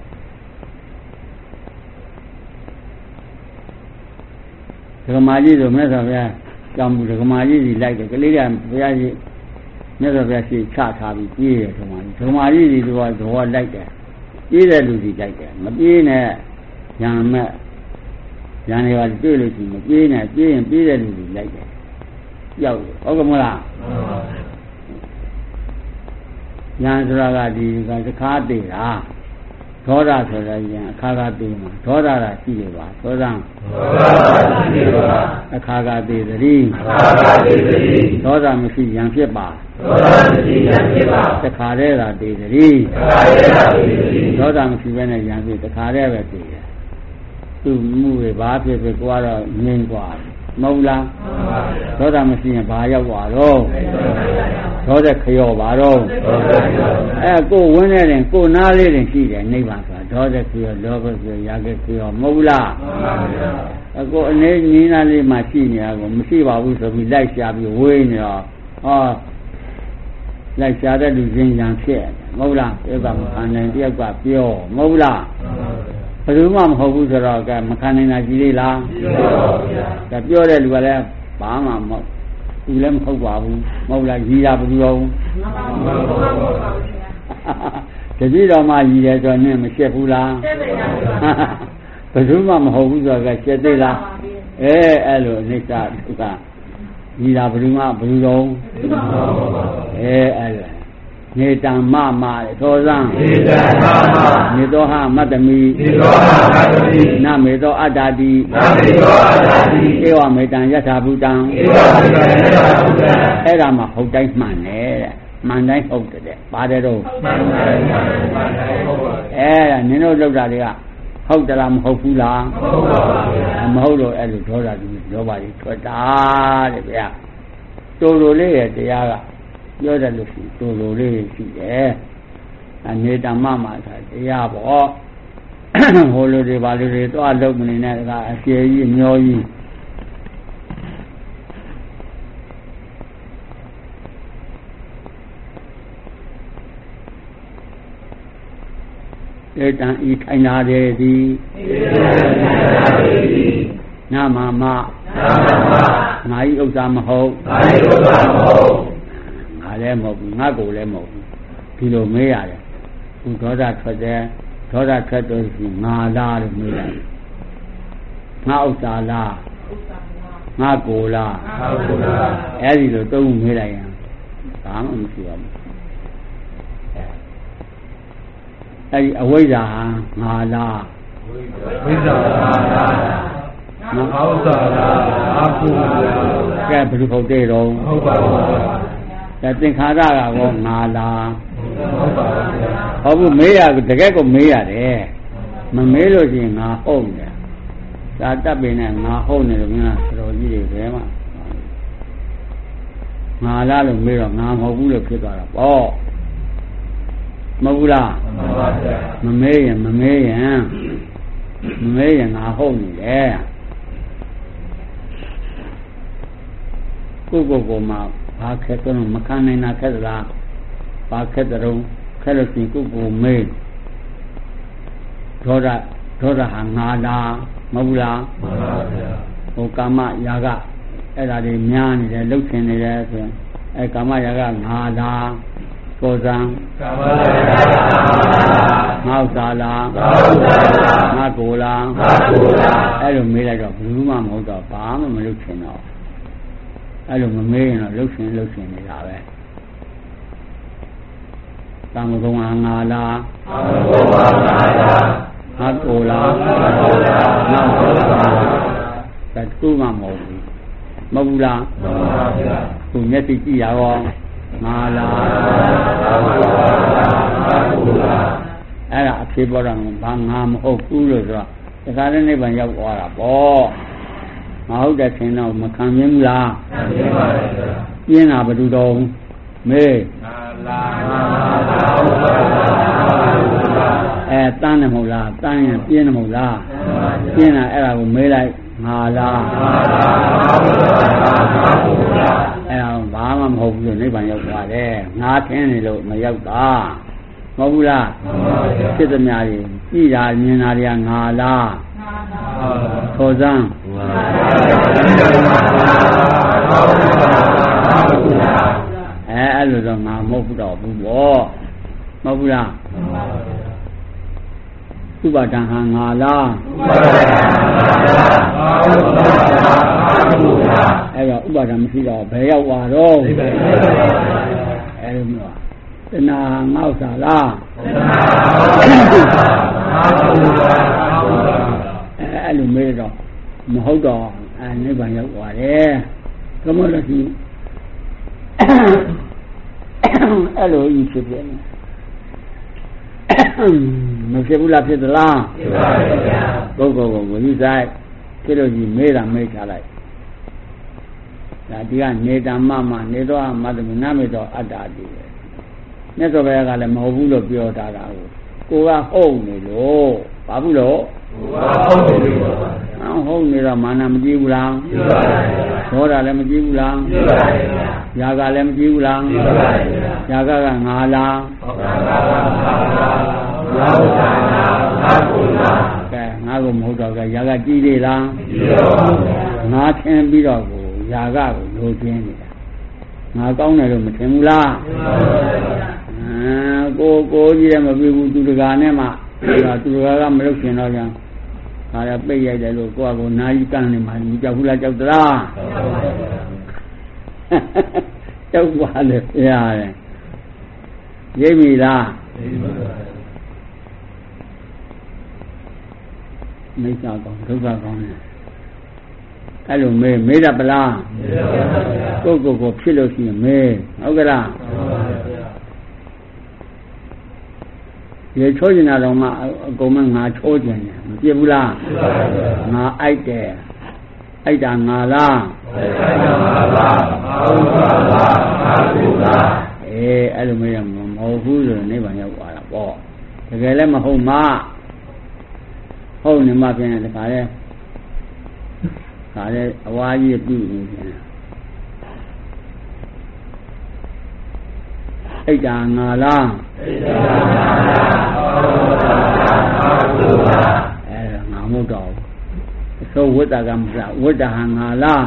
ဒကမာကြီးဆိုမြတ်စွာဘုရားကြောင်ဒကမာကြီးကြီးလိုက်တယ်ကလေးကဘုရားကြီးမြတ်စွာဘုရားရှိချထားပြီးပြေးတယ်ဒကမာကြီးကြီးတော့လိုက်တယ်ပြေးတဲ့လူကြီးလိုက်တယ်မပြေးနဲ့ရံမဲ့ရံတွေကတွေ့လို့ရှိရင်မပြေးနဲ့ပြေးရင်ပြေးတဲ့လူကြီးလိုက်တယ်ရောက်တယ်ဟုတ်ကဲ့မလားရံဆိုတာကဒီကခါတည်တာဒေါသဆိုတာရံအခါကတည်မှာဒေါသတာရှိတယ်ပါသောသံရှိတယ်ပါအခါကတည်သတိဒေါသမရှိရံဖြစ်ပါဒေါသမရှိရံဖြစ်ပါတခါတည်းသာတည်သတိဒေါသမရှိဘဲနဲ့ရံဖြစ်တခါတည်းပဲတည်တယ်သူ့မှုတွေဘာဖြစ်ဖြစ်ကိုကတော့ငြိမ်သွားတယ်မဟုတ်လားဒေါသမရှိရင်ဘာရောက်သွားတော့ဒေါသခရောပါတော့ကိုဝင်းနေတဲ့ကိုနားလေးတွေရှိတယ်နိဗ္ဗာန်ဆိုတာဒေါသခရောလောဘခရောရာဂခရောမဟုတ်လားကိုအနေနီးနားလေးမှရှိနေတာကိုမရှိပါဘူးဆိုပြီးလိုက်ရှာပြီးဝေးနေတော့လိုက်ရှာတဲ့လူချင်းရံဖြစ်မဟုတ်လားဧကမခံနိုင်တယောက်ကပြောမဟုတ်လားဘယ်သူမှမဟုတ်ဘူးဆိုတော့ကမခံနိုင်တာကြီးလေးလားဒါပြောတဲ့လူကလည်းဘာမှမဟုတ်သူလည်းမဟုတ်ပါဘူးမဟုတ်လားကြီးတာဘယ်လိုအောင်တတိတော်မှကြီးတယ်ဆိုရင်မရှက်ဘူးလားဘယ်သူမှမဟုတ်ဘူးဆိုတော့ကရှက်သေးလားအဲ့လိုအိဋ္ဌဒုက္ခကြီးတာဘယ်သူမှဘယ်လိုတော့အဲ့လိုနေတံမမသောဇံနေတံမမနေသောဟမတ္တမိနေသောဟမတ္တမိနမေသောအတ္တတိနမေသောအတ္တတိဧဝမေတံယထာဘုတံဧဝမေတံယထာဘုတံအဲ့ဒါမှဟုတ်တိုင်းမှန်တယ်တဲ့မှန်တိုင်းဟုတ်တယ်ပါတယ်တော့မှန်တိုင်းဟုတ်ပါအဲ့ဒါနင်တို့လောက်တာတွေကဟုတ်တယ်လားမဟုတ်ဘူးလားမဟုတ်ပါဘူးဗျာမဟုတ်တော့အဲ့လိုဒေါသကြီးလောဘကြီးထွက်တာတဲ့ဗျာတိုးတိုးလေးရဲ့တရားကပြောတယ်လို့ရှိတိုးတိုးလေးရှိတယ်အနေတမမှာတရားပေါ့ဟိုလိုတွေပါလိုတွေတော့လုံးမနေနဲ့ကအကျယ်ကြီးမျောကြီးဧတံဤထိုင်လာတယ်သည်နာမမငါဤဥစ္စာမဟုတ်ငါဤဥစ္စာမဟုတ်ငါလည်းမဟုတ်ဘူးငါကိုယ်လည်းမဟုတ်ဘူးဒီလိုမေးရတယ်သူဒေါသထွက်တယ်ဒေါသထွက်တော့ငါလားလို့မေးတယ်ငါဥစ္စာလားငါကိုလားအဲ့ဒီလိုသုံးမေးလိုက်ရင်ဘာမှမရှိပါဘူးအဲ့ဒီအဝိဇ္ဇာငါလားဝိဇ္ဇာငါလားငါဥစ္စာလားအာဟုလားကဲဘယ်လိုဟုတ်တဲ့တော့ဟုတ်ပါဘူးဒါသင်္ခါရကောငါလားဟုတ်ပါဘူးဟုတ်ဘူးမေးရတကယ်ကိုမေးရတယ်မမေးလို့ရှိရင်ငါဟုတ်တယ်ဒါတပ်ပင်နဲ့ငါဟုတ်နေလို့များသတော်ကြီးတွေဘယ်မှာငါလားလို့မေးတော့ငါမဟုတ်ဘူးလို့ဖြစ်သွားတာပေါ့မဟုတ်ဘူးလားမှန်ပါဗျာမမေးရင်ငါဟုတ်နေတယ်ကိုမှဘာခက်တော့မခံနိုင်တာခက်သလားဘာခက်တော့ခက်လို့ရှိရင်ကိုမေးဒေါသဟာငါလားမဟုတ်လားမှန်ပါဗျာဟိုကာမရာဂအဲ့ဒါတွေများနေတယ်လှုပ်ရှင်နေတယ်ဆိုရင်အဲ့ကာမရာဂငါလားကိုယ်စံကာမရာဂငါဥစ္စာလားငါကိုယ်လားအဲ့လိုမေးလိုက်တော့ဘယ်သူမှမဟုတ်တော့ဘာမှမလုပ်ချင်တော့အဲ့လိုမမေးရင်တော့လှုပ်ရှင်နေတာပဲကာမဂုဏ်ငါလားငါကိုယ်လားငါဥစ္စာဒါတူမှမဟုတ်ဘူးမဟုတ်ဘူးလားမှန်ပါဗျာသူမျက်စိကြည့်ရအောင်ငါလားအဲ့ဒါအဖြစ်ပေါ်တော့ဘာငါမဟုတ်ဘူးလို့ဆိုတော့တခါတည်းနိဗ္ဗာန်ရောက်သွားတာပေါ့မဟုတ်တဲ့ထင်တော့မခံမြင်ဘူးလားခံမြင်ပါဗျာပြင်းတာဘယ်သူတော့မေးငါလားတန်းတယ်မဟုတ်လားတန်းရင်ပြင်းတယ်မဟုတ်လားပြင်းတာအဲ့ဒါကိုမေးလိုက်ငါလားအဲ့ဒါဘာမှမဟုတ်ဘူးလို့နိဗ္ဗာန်ရောက်သွားတယ်ငါထင်းနေလို့မရောက်တာမဟုတ်ဘူးလားဖြစ်သမျှကြီးကြည်တာမြင်တာတွေကငါလားခေါ်စမ်းအဲ့လိုတော့ငါမဟုတ်ဘူးတော့ဘူးပေါ့မဟုတ်ဘူးလားဥပါဒံဟာငါလားအဲ့တော့ဥပါဒံမရှိတော့ဘယ်ရောက်သွားတော့အဲ့လိုမျိုးတဏှာငါဥစ္စာလားအဲ့လိုမေးတော့မဟုတ်တော့နိဗ္ဗာန်ရောက်သွားတယ်ကမလို့ရှိအဲ့လိုကြီးဖြစ်တယ်မဖြစ်ဘူးလားဖြစ်သလားဖြစ်ပါရဲ့ဗျာပုဂ္ဂိုလ်ကိုဝိဆိုင်ဖြစ်လို့ကြီးမေးတာမေးထားလိုက်ဒါဒီကနေတာမနေတော့မတ္တမနာမေတော့အတ္တတိပဲမြတ်စွာဘုရားကလည်းမဟုတ်ဘူးလို့ပြောထားတာကိုကဟုတ်နေလို့ဘာဘူးလို့ဟုတ်နေလို့ဟုတ်နေတော့မာနမကြည့်ဘူးလားကြည့်ပါရဲ့ဒေါသလည်းမကြည့်ဘူးလားကြည့်ပါရဲ့ရာဂလည်းမကြည့်ဘူးလားကြည့်ပါရဲ့ရာဂကငါလားငါဥစ္စာလားငါကိုယ်လားကဲငါကိုမဟုတ်တော့ကရာဂကြည့်သေးလားကြည့်ပါဘူးငါထင်ပြီးတော့ကိုရာဂကိုလိုချင်နေတာငါကောင်းတယ်လို့မထင်ဘူးလားကိုကြီးလည်းမပြီးဘူးသူတကာနဲ့မှသူတကာကမလုပ်ချင်တော့ကြဒါရပိတ်ရိုက်တယ်လို့ကိုယ့်ကိုနာကြီးကန့်နေမှမကြောက်ဘူးလားကြောက်သလားကြောက်ပါလေဖရာရဲ့ရိပ်ပြီလားမိစ္ဆာကောင်းဒုက္ခကောင်းတယ်အဲ့လိုမေးတတ်ပလားကိုယ့်ကိုဖြစ်လို့ရှိရင်မေးဟုတ်ကလားရေချိုးကျင်တာတော့မှအကုန်မငါချိုးကျင်တယ်မပြစ်ဘူးလားငါအိုက်တယ်အိုက်တာငါလားအဲ့လိုမေးရမဟုတ်ဘူးဆိုနိဗ္ဗာန်ရောက်သွားတာပေါ့တကယ်လည်းမဟုတ်မှဟုတ်နေမှပြန်တယ်ခါလဲအဝါကြီးပြုနေပြန်အိတ်တာငါလားအဲ့ဒါငါမဟုတ်တော့အစိုးဝိတ္တကမစဝိတ္တဟာငါလား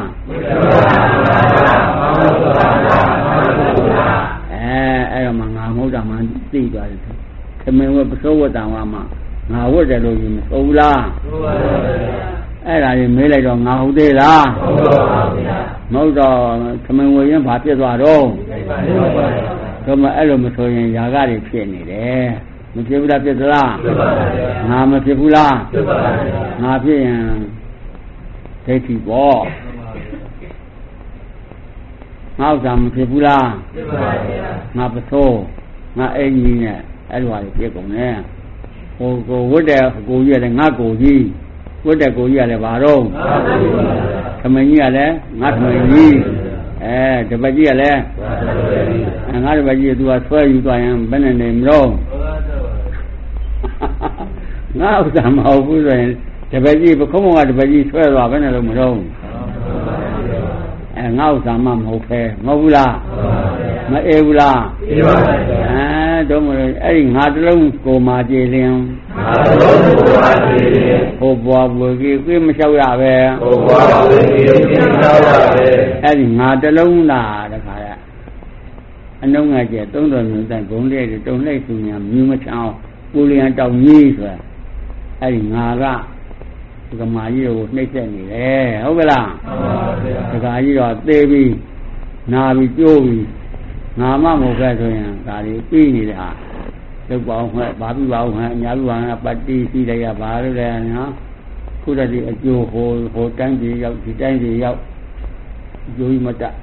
အဲ့တော့မှငါမဟုတ်တာမှသိသွားတယ်သမင်ဝပစိုးဝတ္တဝါမှာငါဝတ်တယ်လို့ယူမဟုတ်ဘူးလားအဲ့ဒါကြီးမေးလိုက်တော့ငါဟုတ်သေးလားမဟုတ်တော့သမင်ဝေရင်ဘာဖြစ်သွားတော့တော့မအဲ့လိုမဆိုရင်ຢာကတွေဖြစ်နေတယ်မဖြစ်ဘူးလားဖြစ်သလားငါမဖြစ်ဘူးလားငါဖြစ်ရင်ဒိဋ္ဌိပေါ့ငါဥစ္စာမဖြစ်ဘူးလားငါပစိုးငါအိမ်ကြီးနဲ့အဲ့လိုဟာတွေဖြစ်ကုန်တယ်ဟိုကိုဝတ်တဲ့ကိုကြီးရတယ်ငါကိုကြီးဝတ်တဲ့ကိုကြီးရတယ်ဘာတော့သမင်ကြီးကလည်းငါသမင်ကြီးတပတ်ကြီးကလည်းငါတပတ်ကြီးကသူကဆွဲယူသွားရင်ဘယ်နဲ့နေမလို့ငါဥစ္စာမဟုတ်ဘူးဆိုရင်တပတ်ကြီးပခုံးကတပတ်ကြီးဆွဲသွားဘယ်နဲ့လို့မလို့ငါဥစ္စာမမဟုတ်ပဲမဟုတ်ဘူးလားမအေးဘူးလားအေးပါပါတော့မလို့အဲ့ဒီငါတလုံးကိုမာကြည်လင်ငါတလုံးကိုမာကြည်လင်ဟိုဘွားဘွေကြီးပြေးမလျှောက်ရပဲဟိုဘွားဘွေကြီးပြေးမလျှောက်ရပဲအဲ့ဒီငါတလုံးလားတခါရအနှုံးငါကျသုံးတော်မျိုးတိုင်ဘုံလေးတွေတုံလိုက်သူများမြူးမချအောင်ပူလျံတောင်ကြီးဆိုတာအဲ့ဒီငါကကမာကြီးကိုနှိမ့်ဆက်နေတယ်ဟုတ်ကလားမှန်ပါဗျာဒကာကြီးတော့သေပြီးနာပြီးကျိုးပြီးငါမမဟုတ်ခဲ့ဆိုရင်ဒါတွေပြီးနေတဲ့ဟာလုတ်ပေါင်းဟဲ့ဘာပြီးပါအောင်ဟဲ့အများကြီးပါငါပတ္တိစီလိုက်ရပါလို့လဲနော်ခုတည်းဒီအကျိုးဟိုတိုင်းကြီးရောက်ဒီတိုင်းကြီးရောက်အကျိုးကြီးမတတ်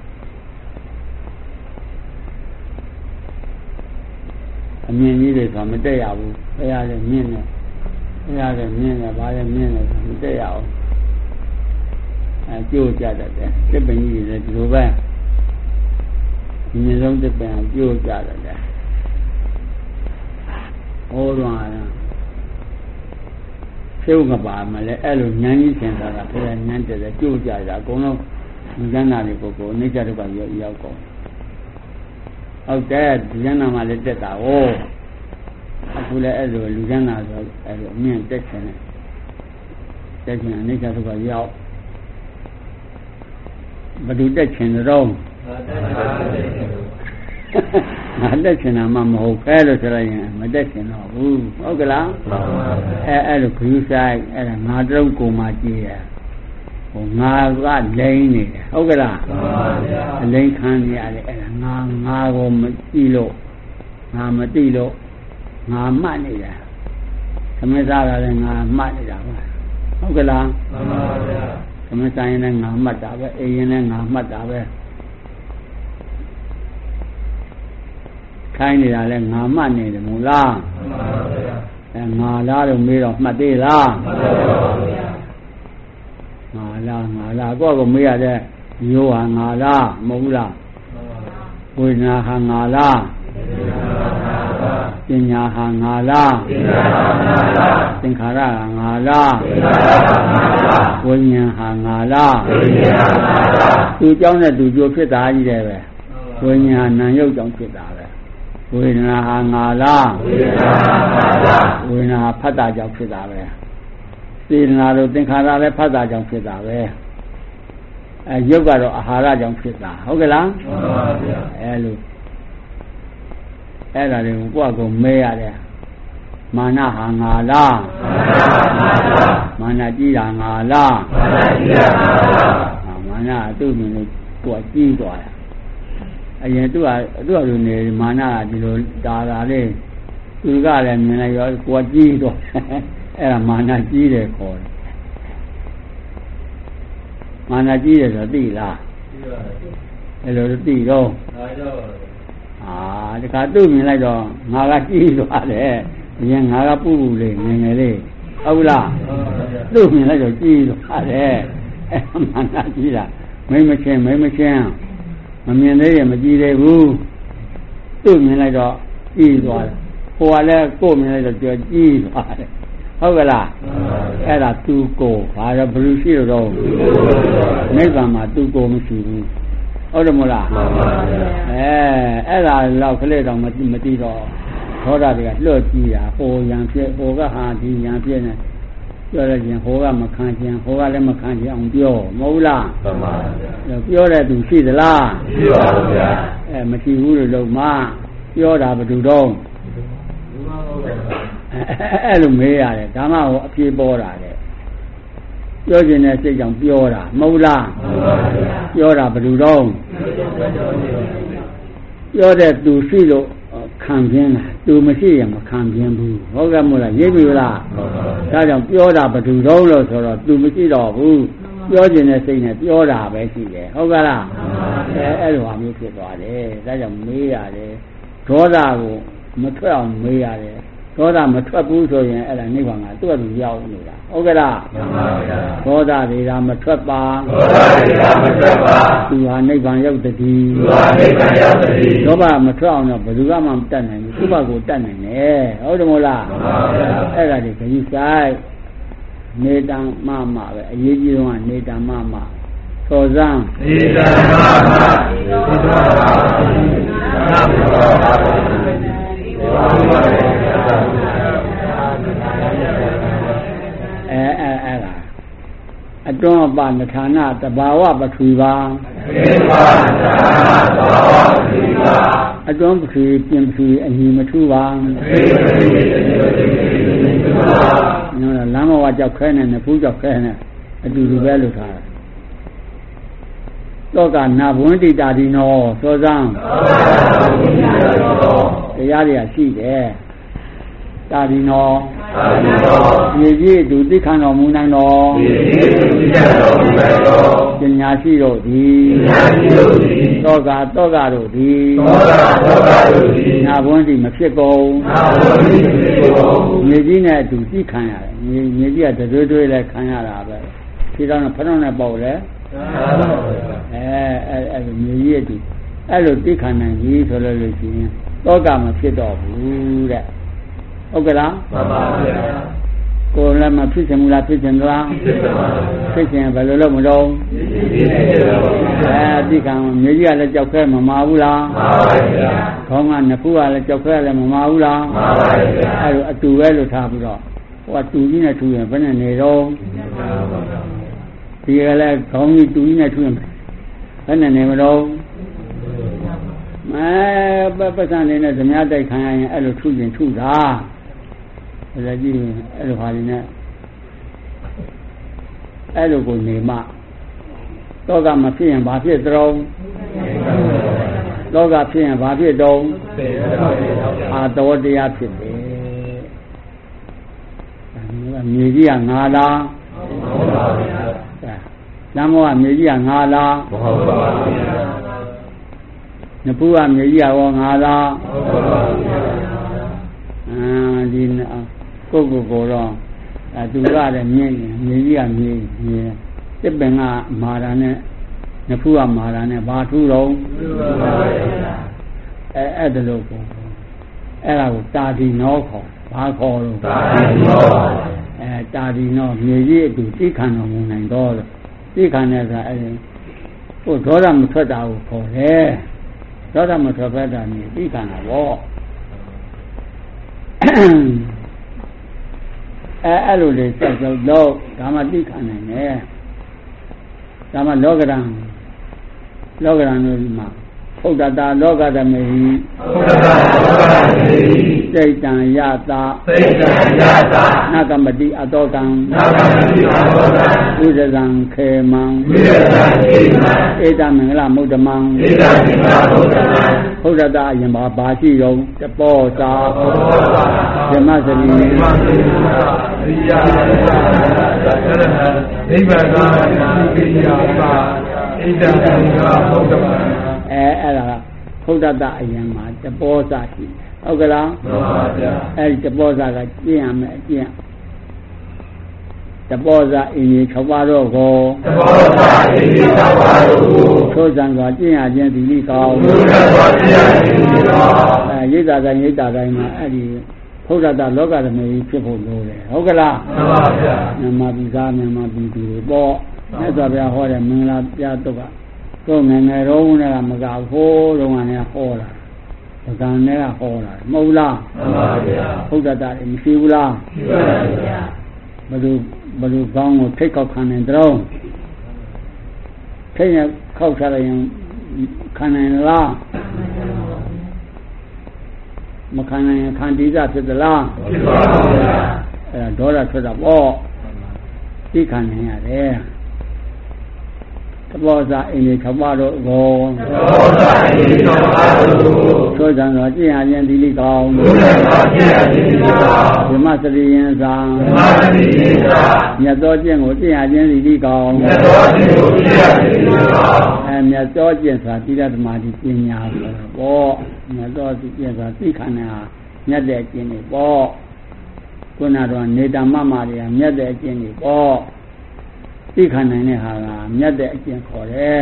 အမြင်ကြီးတွေဆိုမတက်ရဘူးဖရာလည်းမြင်တယ်ရတယ်မြင်တယ်ဘာလဲမြင်တယ်မတက်ရအောင်ကျိုးကြတတ်တယ်တစ်ပင်ကြီးတွေဒီလိုပဲမြင်ဆုံးတစ်ပင်ကျိုးကြတတ်တယ်ဟောတော့ဖြုတ်ငပါမလဲအဲ့လိုဉာဏ်ကြီးသင်တာကဖယ်ဉာဏ်တက်တယ်ကျိုးကြတာအကုန်လုံးဉာဏ်နာတွေကိုအိဋ္ဌတုကရောက်ကုန်ဟုတ်တယ်ဉာဏ်နာမှလည်းတက်တာဟောအခုလည်းအဲ့လိုလူကျမ်းနာဆိုအဲ့လိုအမြင့်တက်ချင်တယ်တက်ချင်အိဋ္ဌတုကရောက်ဘယ်သူတက်ချင်တော့ငါတက်ချင်တာမှမဟုတ်ခဲလို့ဆိုရင်မတက်ချင်တော့ဘူးဟုတ်ကလားအဲ့လိုခရူးဆိုင်အဲ့ဒါငါတုံးကိုမှကြည့်ရဟိုငါကလိမ့်နေတယ်ဟုတ်ကလားအလိမ့်ခံရတယ်အဲ့ဒါငါကိုမကြည့်လို့ငါမသိလို့ငါမှတ်နေတာသမစ္စာကလည်းငါမှတ်နေတာဟုတ်ကလားမှန်ပါဗျာသမစ္စာရင်လည်းငါမှတ်တာပဲအိမ်ရင်လည်းငါမှတ်တာပဲခိုင်းနေတာလည်းငါမှတ်နေတယ်မို့လားမှန်ပါဗျာငါလားလို့မေးတော့မှတ်သေးလားမှတ်ပါဗျာငါလားကိုယ့်ကိုမေးရတဲ့မျိုးဟာငါလားမဟုတ်ဘူးလားဝေဒနာဟာငါလားပညာဟာငါလားသင်္ခါရဟာငါလားဝိညာဉ်ဟာငါလားသူเจ้าနဲ့သူကြိုးဖြစ်တာကြီးတယ်ပဲဝိညာဉ်နာယုတ်ကြောင့်ဖြစ်တာပဲဝေဒနာဟာငါလားဝေဒနာဖတ်တာကြောင့်ဖြစ်တာပဲစေတနာတို့သင်္ခါရလည်းဖတ်တာကြောင့်ဖြစ်တာပဲယုတ်ကတော့အာဟာရကြောင့်ဖြစ်တာဟုတ်ကလားမှန်ပါဗျာအဲ့လိုအဲ့ဒါတွေကိုကိုယ့်အကုန်မဲရတယ်မာနဟာငါလားမာနကြီးတာငါလားမာနသူ့မြင်လို့ကိုယ်ကြီးသွားတာအရင်သူကလူနေမာနကဒီလိုတာလေးသူကလည်းမြင်လိုက်ရောကိုယ်ကြီးသွားအဲ့ဒါမာနကြီးတယ်ခေါ်တယ်မာနကြီးတယ်ဆိုသိလားအဲ့လိုသိတော့တခါသူ့မြင်လိုက်တော့ငါကကြီးသွားတယ်အရင်ငါကပူပူလေးငယ်ငယ်လေးဟုတ်လားသူ့မြင်လိုက်တော့ကြီးသွားတယ်အဲ့မာနကြီးတာမိမချင်းမမြင်သေးရင်မကြည့်သေးဘူးသူ့မြင်လိုက်တော့ကြီးသွားတယ်ဟိုကလည်းကိုယ်မြင်လိုက်တော့ကြော်ကြီးသွားတယ်ဟုတ်ကလားအဲ့ဒါသူကိုဘာလို့ဘယ်လိုရှိတော့နိဗ္ဗာန်မှာသူကိုမရှိဘူးဟုတ်တယ်မလားမှန်ပါဗျာအဲ့ဒါတော့ခလေးတော့မသိတော့သောတာတွေကလွတ်ကြည့်တာဟိုရံဖြစ်ဟိုကဟာဒီရံဖြစ်နေပြောရခြင်းဟိုကမခံခြင်းဟိုကလည်းမခံခြင်းအောင်ပြောမဟုတ်လားမှန်ပါဗျာပြောတဲ့သူရှိသလားရှိပါဘူးဗျာမရှိဘူးလို့လုံးမပြောတာဘယ်သူတော့အဲ့လိုမေးရတယ်ဒါမှဟိုအပြေပေါ်တာလေပြောခြင်းနဲ့စိတ်ကြောင့်ပြောတာမဟုတ်လားပြောတာဘယ်လိုတော့ပြောတဲ့သူရှိလို့ခံပြင်းတာသူမရှိရင်မခံပြင်းဘူးဟုတ်ကဲ့မို့လားရိပ်ပြီလားဒါကြောင့်ပြောတာဘယ်သူတော့လို့ဆိုတော့သူမရှိတော့ဘူးပြောခြင်းနဲ့စိတ်နဲ့ပြောတာပဲရှိတယ်ဟုတ်ကဲ့လားအဲ့လိုဟာမျိုးဖြစ်သွားတယ်ဒါကြောင့်မေးရတယ်ဒေါသကိုမထွက်အောင်မေးရတယ်ဒေါသမထွက်ဘူးဆိုရင်အဲ့ဒါနိဗ္ဗာန်ကသူ့အတူရောက်နေတာဟုတ်ကဲ့လားမှန်ပါဗျာဒေါသတွေကမထွက်ပါသူဟာနိဗ္ဗာန်ရောက်တည်းဒေါသမထွက်အောင်တော့ဘယ်သူမှမတတ်နိုင်ဘူးသူ့ဘာကိုတတ်နိုင်တယ်ဟုတ်တယ်မို့လားမှန်ပါဗျာအဲ့ဒါတွေခရီးဆိုင်နေတံမမပဲအရေးကြီးဆုံးကနေတံမမသောဇံနေတံမမအတွန်းပနဌာနတဘာဝပထဝီပါအတွန်းပထဝီပြင်ပထဝီအညီမထူပါနော်လမ်းမဝကြောက်ခဲနဲ့နဖူးကြောက်ခဲနဲ့အတူတူပဲလို့ထားတော့ကနာဘဝန္တိတာဒီနောသောဇံတရားတွေရှိတယ်တာဒီနောမြေကြီးသူသိခံတော်မူနိုင်တော်ပညာရှိတို့သည်တောကတို့သည်နာဘဝန္တိမဖြစ်ကုန်မြေကြီးနဲ့သူသိခံရတယ်မြေကြီးကတွေးလဲခံရတာပဲဒီတော့ဖနှောင်းနဲ့ပေါ့လေအဲ့မြေကြီးရဲ့သူအဲ့လိုသိခံနိုင်ပြီဆိုလို့ရှိရင်တောကမဖြစ်တော့ဘူးတဲ့ဟုတ်ကဲ့လားမှန်ပါဗျာကိုယ်လည်းမဖြစ်ချင်ဘူးလားဖြစ်ချင်လားဖြစ်ချင်ဘယ်လိုလုပ်မလို့သိခံမြေကြီးကလည်းကြောက်ခဲမမာဘူးလားမှန်ပါဗျာခေါင်းကနှစ်ဖူးကလည်းကြောက်ခဲလည်းမမာဘူးလားမှန်ပါဗျာအဲ့လိုအတူပဲလို့ထားပြီးတော့ဟိုကတူကြီးနဲ့ထူရင်ဘယ်နဲ့နေတော့ဒီကလည်းခေါင်းကြီးတူကြီးနဲ့ထူရင်ဘယ်နဲ့နေမလို့ပတ်စံနေနဲ့ဓမြတိုက်ခံရရင်အဲ့လိုထုရင်ထုတာအဲ့ဒါကြည့်အဲ့လိုဟာတွေနဲ့အဲ့လိုကိုနေမှတော့ကမဖြစ်ရင်ဘာဖြစ်တော့တော့ကဖြစ်ရင်ဘာဖြစ်တော့အာတော်တရားဖြစ်တယ်မြေကြီးကငါလားမဟုတ်ပါဘူးလမ်းမောကမြေကြီးကငါလားမဟုတ်ပါဘူးနဖူးကမြေကြီးရောငါလားဟုတ်ပါဘူးဒီကိုတော့သူကလည်းမြင်မြေကြီးကမြေတစ်ပင်ကမာတာနဲ့နဖူးကမာတာနဲ့ဘာထူးတော့အဲ့ဒါလို့ပေါ့အဲ့ဒါကိုတာဒီနောခေါ်ဘာခေါ်လို့တာဒီနောတာဒီနောမြေကြီးအတူသိခံတော်မူနိုင်တော့လို့သိခံတဲ့အခါအဲ့ဟိုဒေါသမထွက်တာကိုခေါ်တယ်ဒေါသမထွက်ဖက်တာနေသိခံတာပေါ့အဲ့လိုလေစက်ကြောက်တော့ဒါမှသိခံနိုင်တယ်ဒါမှလောကရန်တို့ဒီမှာဖုဒ္ဒတာလောကဓမေဟိစိတ်တံယတာနကမတိအတောတံဥဒဇံခေမံဧတမင်္ဂလမုဒ္ဓမံဖုဒ္ဒတာအရင်ဘာရှိရောတပောသာဓမ္မစရိနိဗ္ဗာန်သာပိယသာဧတမင်္ဂလမုဒ္ဓမံအဲ့ဒါဖုဒ္ဒတာအရင်မှာတပောစာရှိဟုတ်ကလားမှန်ပါဗျာအဲ့ဒီတပောစာကကျင့်ရမယ်အကျင့်တပောစာအင်းကြီး6ပါးတော့ကိုတပောစာအင်းကြီး6ပါးတို့ကိုသို့ဆံစွာကျင့်ရခြင်းဒီလိကောင်းသို့ဆံစွာကျင့်ရခြင်းဒီလိကောင်းရိတ်တာတိုင်းမှာအဲ့ဒီဖုဒ္ဒတာလောကဓမေဖြစ်ဖို့လိုတယ်ဟုတ်ကလားမှန်ပါဗျာမြန်မာပြည်သားမြန်မာပြည်သူတွေပေါ့မြတ်စွာဘုရားဟောတဲ့မင်္ဂလာပြတော့ကတော့ငယ်ငယ်တော့ကမကဖိုးတော့ကနေဟောတာပကံနဲ့ဟောတာမဟုတ်လားမှန်ပါဗျာဖုဒ္ဒတာမရှိဘူးလားရှိပါဗျာဘယ်လိုကောင်းကိုထိတ်ကောက်ခံနေတော့ထိတ်ရခောက်ထားရင်ခံနိုင်လားမခံနိုင်ခံတိစဖြစ်သလားဖြစ်ပါဗျာအဲ့ဒါဒေါသထွက်တာပေါ့သိခံနိုင်ရတယ်သဘောစာအိမ်ကြီး၆ပါးတို့ကိုသဘောစာအိမ်ကြီး၆ပါးတို့ကိုသောဇံတော်ကျင့်ရခြင်းဒီလိကောင်းသောဇံတော်ကျင့်ရခြင်းဒီလိကောင်းဓမ္မစရိယံသာဓမ္မစရိယံသာမြတ်သောကျင့်ကိုကျင့်ရခြင်းဒီလိကောင်းမြတ်သောကျင့်ကိုကျင့်ရခြင်းဒီလိကောင်းမြတ်သောကျင့်ဆိုတာသီလဓမ္မတိပညာဆိုတာပေါ့မြတ်သောကျင့်ဆိုတာသိခံနိုင်ဟာမြတ်တဲ့ကျင့်တွေပေါ့ခုနတော့နေတာမမတွေကမြတ်တဲ့အကျင့်တွေပေါ့သိခံနိုင်တဲ့ဟာကမြတ်တဲ့အကျင့်ခေါ်တယ်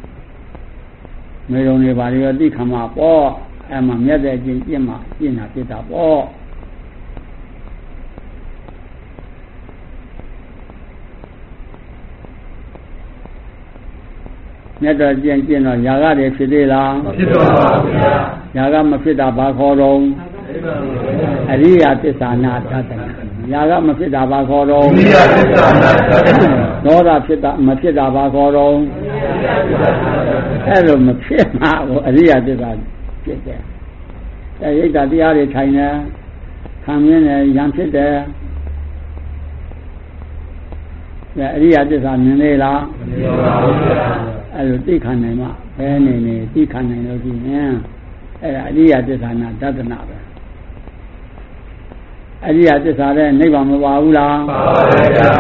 မေရုံတွေဘာတွေရောသိခံမှာပေါ့အဲ့မှာမြတ်တဲ့အကျင့်ကျင့်မှာကျင့်တာဖြစ်တာပေါ့မြတ်တော်ကျင့်တော့ຢာကတွေဖြစ်သေးလားမဖြစ်ပါဘူးဗျာຢာကမဖြစ်တာဘာခေါ်တော့အရိယသစ္စာနာတတနာຢာကမဖြစ်တာဘာခေါ်တော့အရိယသစ္စာနာတတနာဒေါသဖြစ်တာမဖြစ်တာဘာခေါ်တော့အဲ့လိုမဖြစ်မှာကိုအရိယသစ္စာဖြစ်တယ်အဲ့ရိတ်တာတရားတွေထိုင်နေခံရင်းနဲ့ရံဖြစ်တယ်အရိယသစ္စာမြင်လေလားမမြင်ပါဘူးဗျာအဲ့လိုသိခံနိုင်မှဘယ်နေနေသိခံနိုင်လို့ရှိရင်အဲ့ဒါအရိယသစ္စာနာတတနာပဲအရိယသစ္စာတဲ့နိဗ္ဗာန်မပါဘူးလားပါပါဗျာ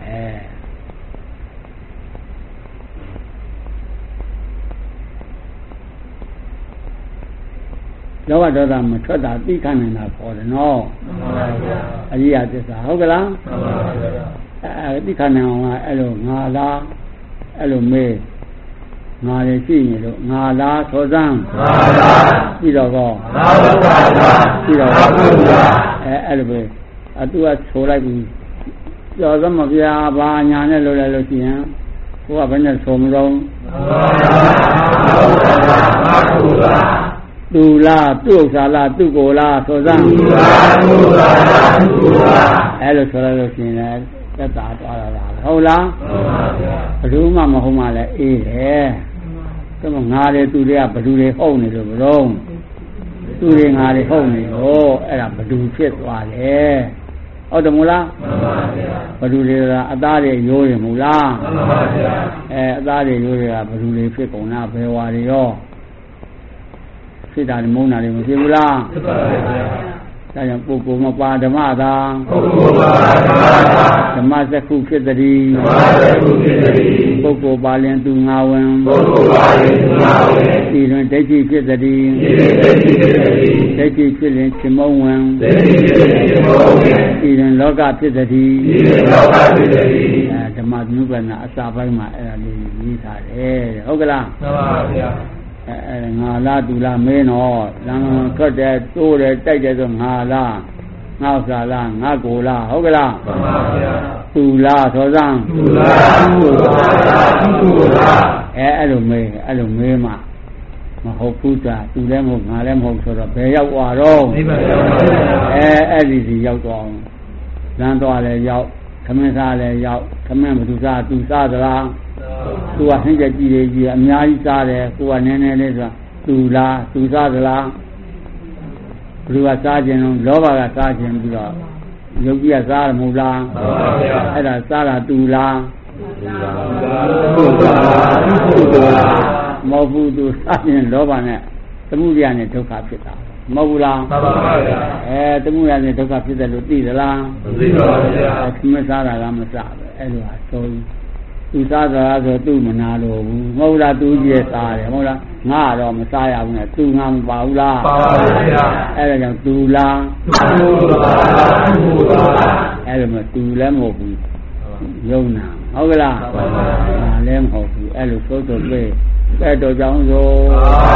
လောဘဒေါသမထွက်တာသိခံနိုင်တာပေါ်တယ်နော်မှန်ပါဗျာအရိယသစ္စာဟုတ်ကလားမှန်ပါဗျာသိခံနိုင်အောင်အဲ့လိုငါလားအဲ့လိုမေးငါလည်းရှိနေလို့ငါလားသောဇံငါလားပြီးတော့ကောငါဘုရားလားပြီးတော့ဘုရားအဲ့လိုပဲသူကဆိုလိုက်ပြီးကျော်သမဗျာဘာညာနဲ့လို့လဲလို့ရှိရင်ဘုရားဘယ်နဲ့ဆိုမလို့သူလားသူ့ဥစ္စာလားသူ့ကိုယ်လားသောဇံသူလားသူ့ဥစ္စာလားသူ့ကိုယ်လားအဲ့လိုဆိုလိုက်လို့ရှိရင်လည်းသက်သာသွားတာလားဟုတ်လားဟုတ်ပါဗျာဘယ်သူမှမဟုတ်မှလည်းအေးတယ်ကဲငါတွေသူတွေကဘယ်သူတွေဟုတ်နေလို့ဘလုံးသူတွေငါတွေဟုတ်နေလို့အဲ့ဒါဘယ်သူဖြစ်သွားလဲဟုတ်တယ်မို့လားမှန်ပါဗျာဘယ်သူတွေကအသားတွေရိုးရင်မို့လားမှန်ပါဗျာအသားတွေရိုးတွေကဘယ်သူတွေဖြစ်ကုန်လားဘယ်ဝါတွေရောဖြစ်တာမုန်းတာတွေမဖြစ်ဘူးလားဖြစ်ပါဗျာဒါကြောင့်ပုဂ္ဂိုလ်မပါဓမ္မသာပုဂ္ဂိုလ်ပါဓမ္မသာဓမ္မစက္ခုဖြစ်သည်ဓမ္မစက္ခုဖြစ်သည်ပုဂ္ဂိုလ်ပါလင်သူငါဝင်ပုဂ္ဂိုလ်ပါလင်သူငါဝင်ဒီတွင်ဒိဋ္ဌိဖြစ်သည်ဒီဒိဋ္ဌိဖြစ်သည်ဒိဋ္ဌိဖြစ်လင်ချမုံဝင်ဒိဋ္ဌိဖြစ်လင်ချမုံဝင်ဒီတွင်လောကဖြစ်သည်ဒီတွင်လောကဖြစ်သည်ဓမ္မနုပ္ပန္နအစာပိုင်းမှာအဲ့ဒါလေးရေးထားတယ်ဟုတ်ကလားမှန်ပါဗျာငါလားသူလားမင်းတော့လမ်းထွက်တယ်တိုးတယ်တိုက်တယ်ဆိုငါလားငါဥစ္စာလားငါကိုလားဟုတ်ကလားမှန်ပါဗျာသူလားသောဇံသူလားသူလားသူလားအဲ့လိုမေးမှမဟုတ်ဘူးကြာသူလည်းမဟုတ်ငါလည်းမဟုတ်ဆိုတော့ဘယ်ရောက်သွားတော့နိဗ္ဗာန်ရောက်ပါဗျာအဲ့ဒီစီရောက်သွားအောင်လမ်းသွားလည်းရောက်ခမင်းစားလည်းရောက်ခမင်းဘသူစားသူစားသလားသူကဟင်းချက်ကြည့်လေကြီးအများကြီးစားတယ်ကိုကနည်းနည်းလေးဆိုသူလားသူစားသလားဘယ်သူကစားခြင်းလုံးလောဘကစားခြင်းပြီးတော့ယုတ်ကြီးကစားတယ်မဟုတ်လားမှန်ပါဗျာအဲ့ဒါစားတာသူလားသူလားမဟုတ်ဘူးသူစားခြင်းလောဘနဲ့သမှုရနဲ့ဒုက္ခဖြစ်တာမဟုတ်ဘူးလားမှန်ပါဗျာသမှုရနဲ့ဒုက္ခဖြစ်တယ်လို့သိသလားမသိပါဘူးဗျာခမင်းစားတာကမစားပဲအဲ့လိုဟာဆိုသူစားတာဆိုသူ့မနာလို့ဘူးမဟုတ်လားသူကြီးစားတယ်မဟုတ်လားငါတော့မစားရဘူးနဲ့သူငါမပါဘူးလားပါပါဗျာအဲ့ဒါကြောင့်သူလားသူပါသူပါအဲ့လိုမျိုးသူလည်းမဟုတ်ဘူးယုံနာဟုတ်ကလားပါပါလည်းမဟုတ်ဘူးအဲ့လိုဆိုတော့ပြေတဲ့တော့ကြောင့်ဆို